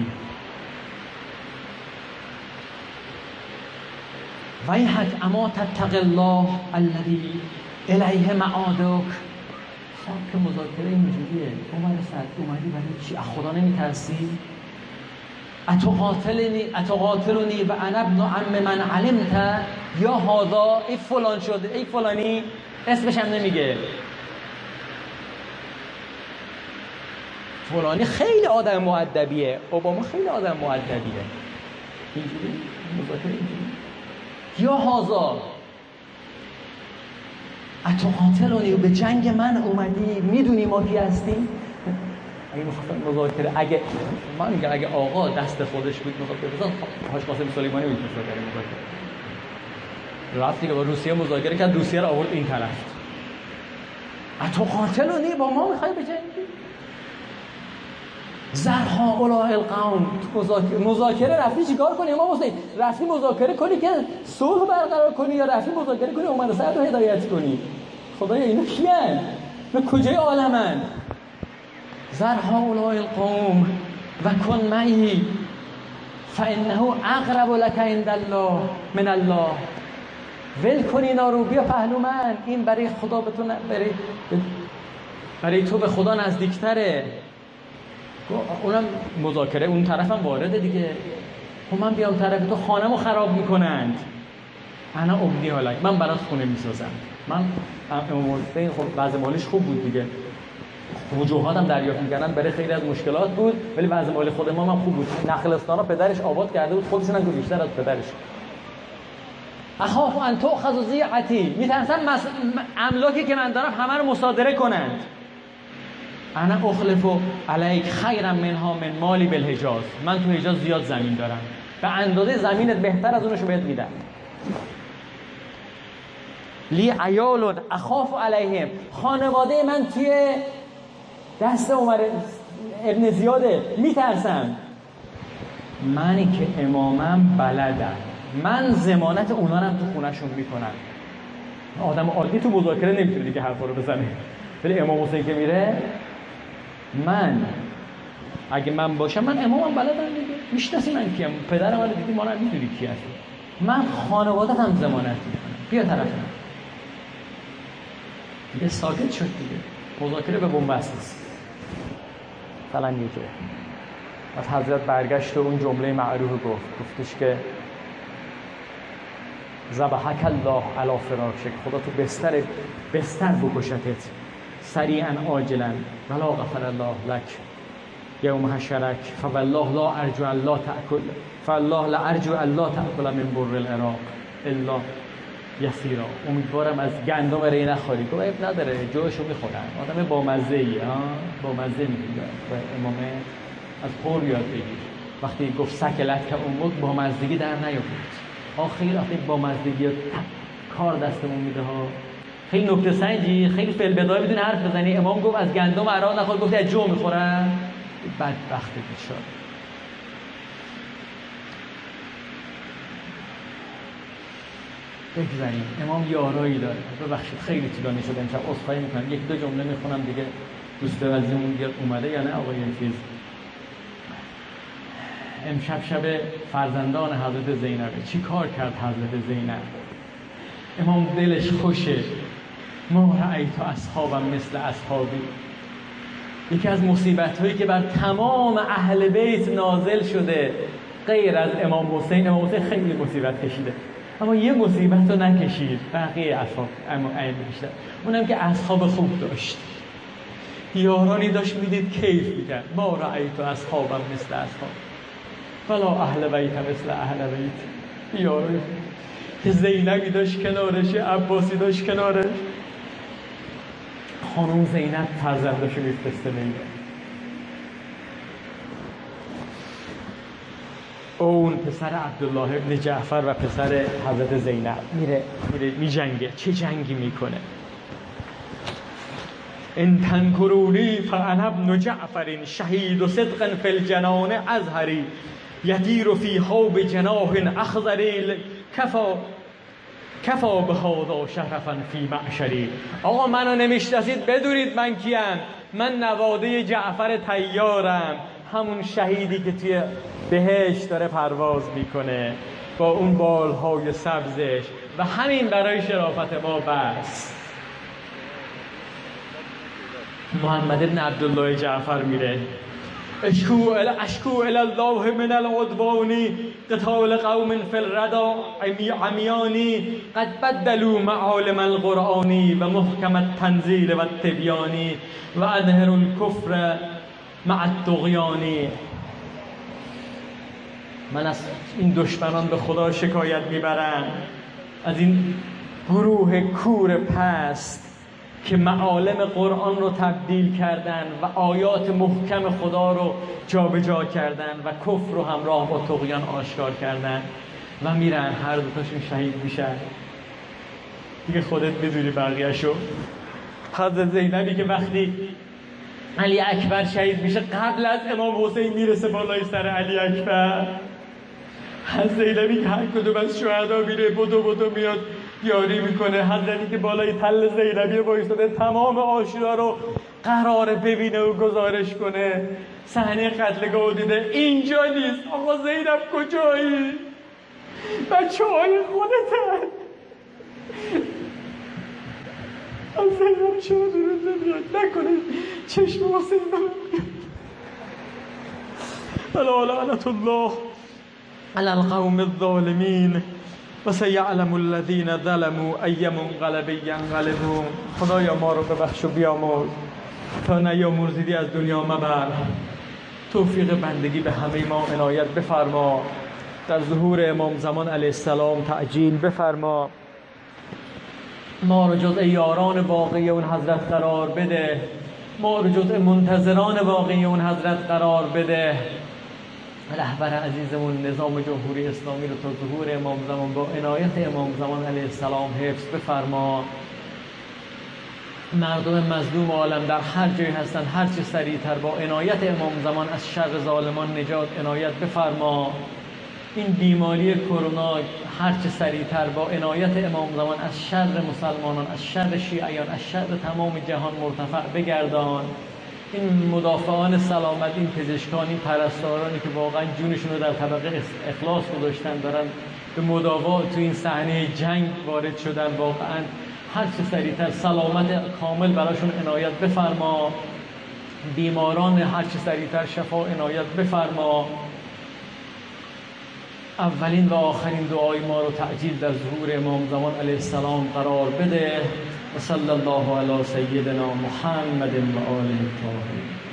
ویحک اما تتق الله الذی الیه معادک. سبک مذاکره اینجوریه. عمر سعد اومدی برای چی؟ از خدا نمیترسی؟ اتقاتلنی اتقاتلنی و انا ابن عم من علمت یا هذا ای فلان شده ای فلانی، اسمش هم نمیگه. فلانی خیلی آدم مؤدبیه، اوباما خیلی آدم مؤدبیه. اینجوری مذاکره اینجوری. یا هذا اتقاتلنی، به جنگ من اومدی، میدونی ما کی هستیم؟ اگه می‌خواستن مذاکره، اگه من میگم اگه آقا دست خودش بود می‌خواد بزن، حاج قاسم سلیمانی بود مذاکره مذاکره رفت دیگه با روسیه مذاکره کرد، روسیه رو آورد این طرف. اتقاتلنی، با ما می‌خوای بجنگی؟ زرها اولای القوم. مذاکره مذاکره رفتی چیکار کنی امام حسین؟ رفتی مذاکره کنی که صلح برقرار کنی یا رفتی مذاکره کنی عمر سعد رو هدایت کنی؟ خدایا اینا کیان؟ به کجای عالمن؟ زرها اولای القوم و کن معی فانه اقرب لك عند الله من الله. ول کن اینا رو، بیا پهلو من، این برای خدا به تو ن... برای... برای تو به خدا نزدیکتره. اونم مذاکره اون طرفم وارده دیگه. خب من بیام طرف تو خانه‌مو خراب میکنند. انا ابنی حالک، من برات خونه میسازم. من امام حسین خب وضع مالیش خوب بود دیگه، وجوهاتم دریافت می‌کردن، برای خیلی از مشکلات بود، ولی وضع مالی خود ما هم خوب بود. نخلستانا پدرش آباد کرده بود، خودشون هم بیشتر از پدرش. اخاف ان تؤخذ ضیعتی، میترسم مس... املاکی که من دارم همه رو مصادره کنند. انا اخلف علیک خیرا منها من مالی بالحجاز، من تو حجاز زیاد زمین دارم، به اندازه زمینت بهتر از اونشو بهت میدم. لی عیال اخاف علیهم، خانواده من توی دست عمر ابن زیاده، میترسم. منی که امامم بلدم، من ضمانت اونا رو تو خونه‌شون میکنم. آدم عادی تو مذاکره نمیتونه دیگه حرفا رو بزنه، ولی امام حسین که میره، من اگه من باشم، من امامم بلدم دیگه، میشناسی من کیم، پدرم رو دیدی، ما رو میدونی کی هست، من خانواده‌ام ضمانت میکنم، بیا طرف من. دیگه ساکت شد دیگه، مذاکره به بنبست است. فلان یکه از حضرت برگشت و اون جمله معروف گفت، گفتش که ذبحک الله علی فراشک، خدا تو بستر بستر بکشتت، سریعا عاجلا ولا غفر الله لک یوم حشرک، فوالله لا ارجو الله تاکل فالله لا ارجو الله تاکل من بر العراق الا یسیرا. امیدوارم از گندم ری نخوری. گفت عیب نداره، جوشو میخورن، آدم با مزه ای ها، با مزه میگه. و امام از خور یاد بگیر، وقتی گفت سکلت که اون با مزدگی در نیاورد. آ خیلی وقتی با مزدگی کار دستمون میده ها، خیلی نکته سنجی، خیلی فعل بدای بدون حرف بزنی. امام گفت از گندم عراق نخور، گفت از جو میخورن. بدبخت بیچاره. بگذاریم. امام یارایی داره. ببخشید خیلی طولانی شد امشب، عذرخواهی میکنم. یک دو جمله میخونم دیگه، دوست عزیزمون بیاد اومده یا نه آقای چیز. امشب شب فرزندان حضرت زینبه. چی کار کرد حضرت زینب؟ امام دلش خوشه. ما رأیت اصحابم مثل اصحابی. یکی از مصیبت هایی که بر تمام اهل بیت نازل شده غیر از امام حسین، امام حسین خیلی مصیبت کشیده، اما یه مصیبت رو نکشید بقیه اصحاب اما این بیشتر. اونم که اصحاب خوب داشت، یارانی داشت میدید کیف میکرد. ما رأیت اصحابم مثل اصحاب ولا اهل بیت مثل اهل بیت. یارانی که زینبی داشت کنارش، عباسی داشت کنارش. خانم زینب فرزنداشو میفرسته میگه اون پسر عبدالله ابن جعفر و پسر حضرت زینب میره میره میجنگه. چه جنگی میکنه؟ ان تنکرونی فانا ابن جعفر شهید و صدق فی الجنان ازهری یدیر فی حوب جناح اخضری کفا کفا بهذا شرفا فی معشری. آقا منو نمیشناسید، بدونید من کیم. من نواده جعفر طیارم، همون شهیدی که توی بهشت داره پرواز میکنه با اون بالهای سبزش، و همین برای شرافت ما بس. محمد بن عبدالله جعفر میره اشکو ال اشکو الی الله من العدوان قتال قوم فی الردى عمیانی قد بدلوا معالم القرآن و محکم التنزیل و التبیان و اظهر الکفر مع الطغیان. من از این دشمنان به خدا شکایت میبرم، از این گروه کور پست که معالم قرآن رو تبدیل کردن و آیات محکم خدا رو جابجا کردن و کفر رو همراه با طغیان آشکار کردن و میرن هر دوتاشون شهید میشن. دیگه خودت بدونی بقیه‌شو. حضرت زینبی که وقتی علی اکبر شهید میشه، قبل از امام حسین میرسه بالای سر علی اکبر. حضرت زینبی که هر کدوم از شهدا میره بدو بدو میاد یاری میکنه، حضرتی که بالای تل زینبی وایساده تمام آشورا رو قراره ببینه و گزارش کنه. صحنه قتلگاه دیده، اینجا نیست. آقا زینب کجایی؟ بچه های خودتن. از زینب چرا دورت نمیاد؟ نکنه چشم حسین نمیاد. الا لعنت الله علی القوم الظالمین و سیعلم الذین ظلموا ای منقلب ینقلبون. خدایا ما رو ببخش و بیامرز، تا نیامرزیدی از دنیا مبر. توفیق بندگی به همه ما عنایت بفرما. در ظهور امام زمان علیه السلام تعجیل بفرما. ما رو جزء یاران واقعی اون حضرت قرار بده. ما رو جزء منتظران واقعی اون حضرت قرار بده. رهبر عزیزمون نظام جمهوری اسلامی رو تا ظهور امام زمان با عنایت امام زمان علیه السلام حفظ بفرما. مردم مظلوم عالم در هر جایی هستن هر چه سریعتر با عنایت امام زمان از شر ظالمان نجات عنایت بفرما. این بیماری کرونا هر چه سریعتر با عنایت امام زمان از شر مسلمانان، از شر شیعیان، از شر تمام جهان مرتفع بگردان. این مدافعان سلامت، این پزشکان، این پرستارانی که واقعا جونشون رو در طبقه اخلاص گذاشتن، دارن به مداوات تو این صحنه جنگ وارد شدن، واقعا هر چه سریعتر سلامت کامل براشون عنایت بفرما. بیماران هر چه سریعتر شفا عنایت بفرما. اولین و آخرین دعای ما رو تعجیل در ظهور امام زمان علیه السلام قرار بده. و صلی الله علی سیدنا محمد و آله الطاهرین.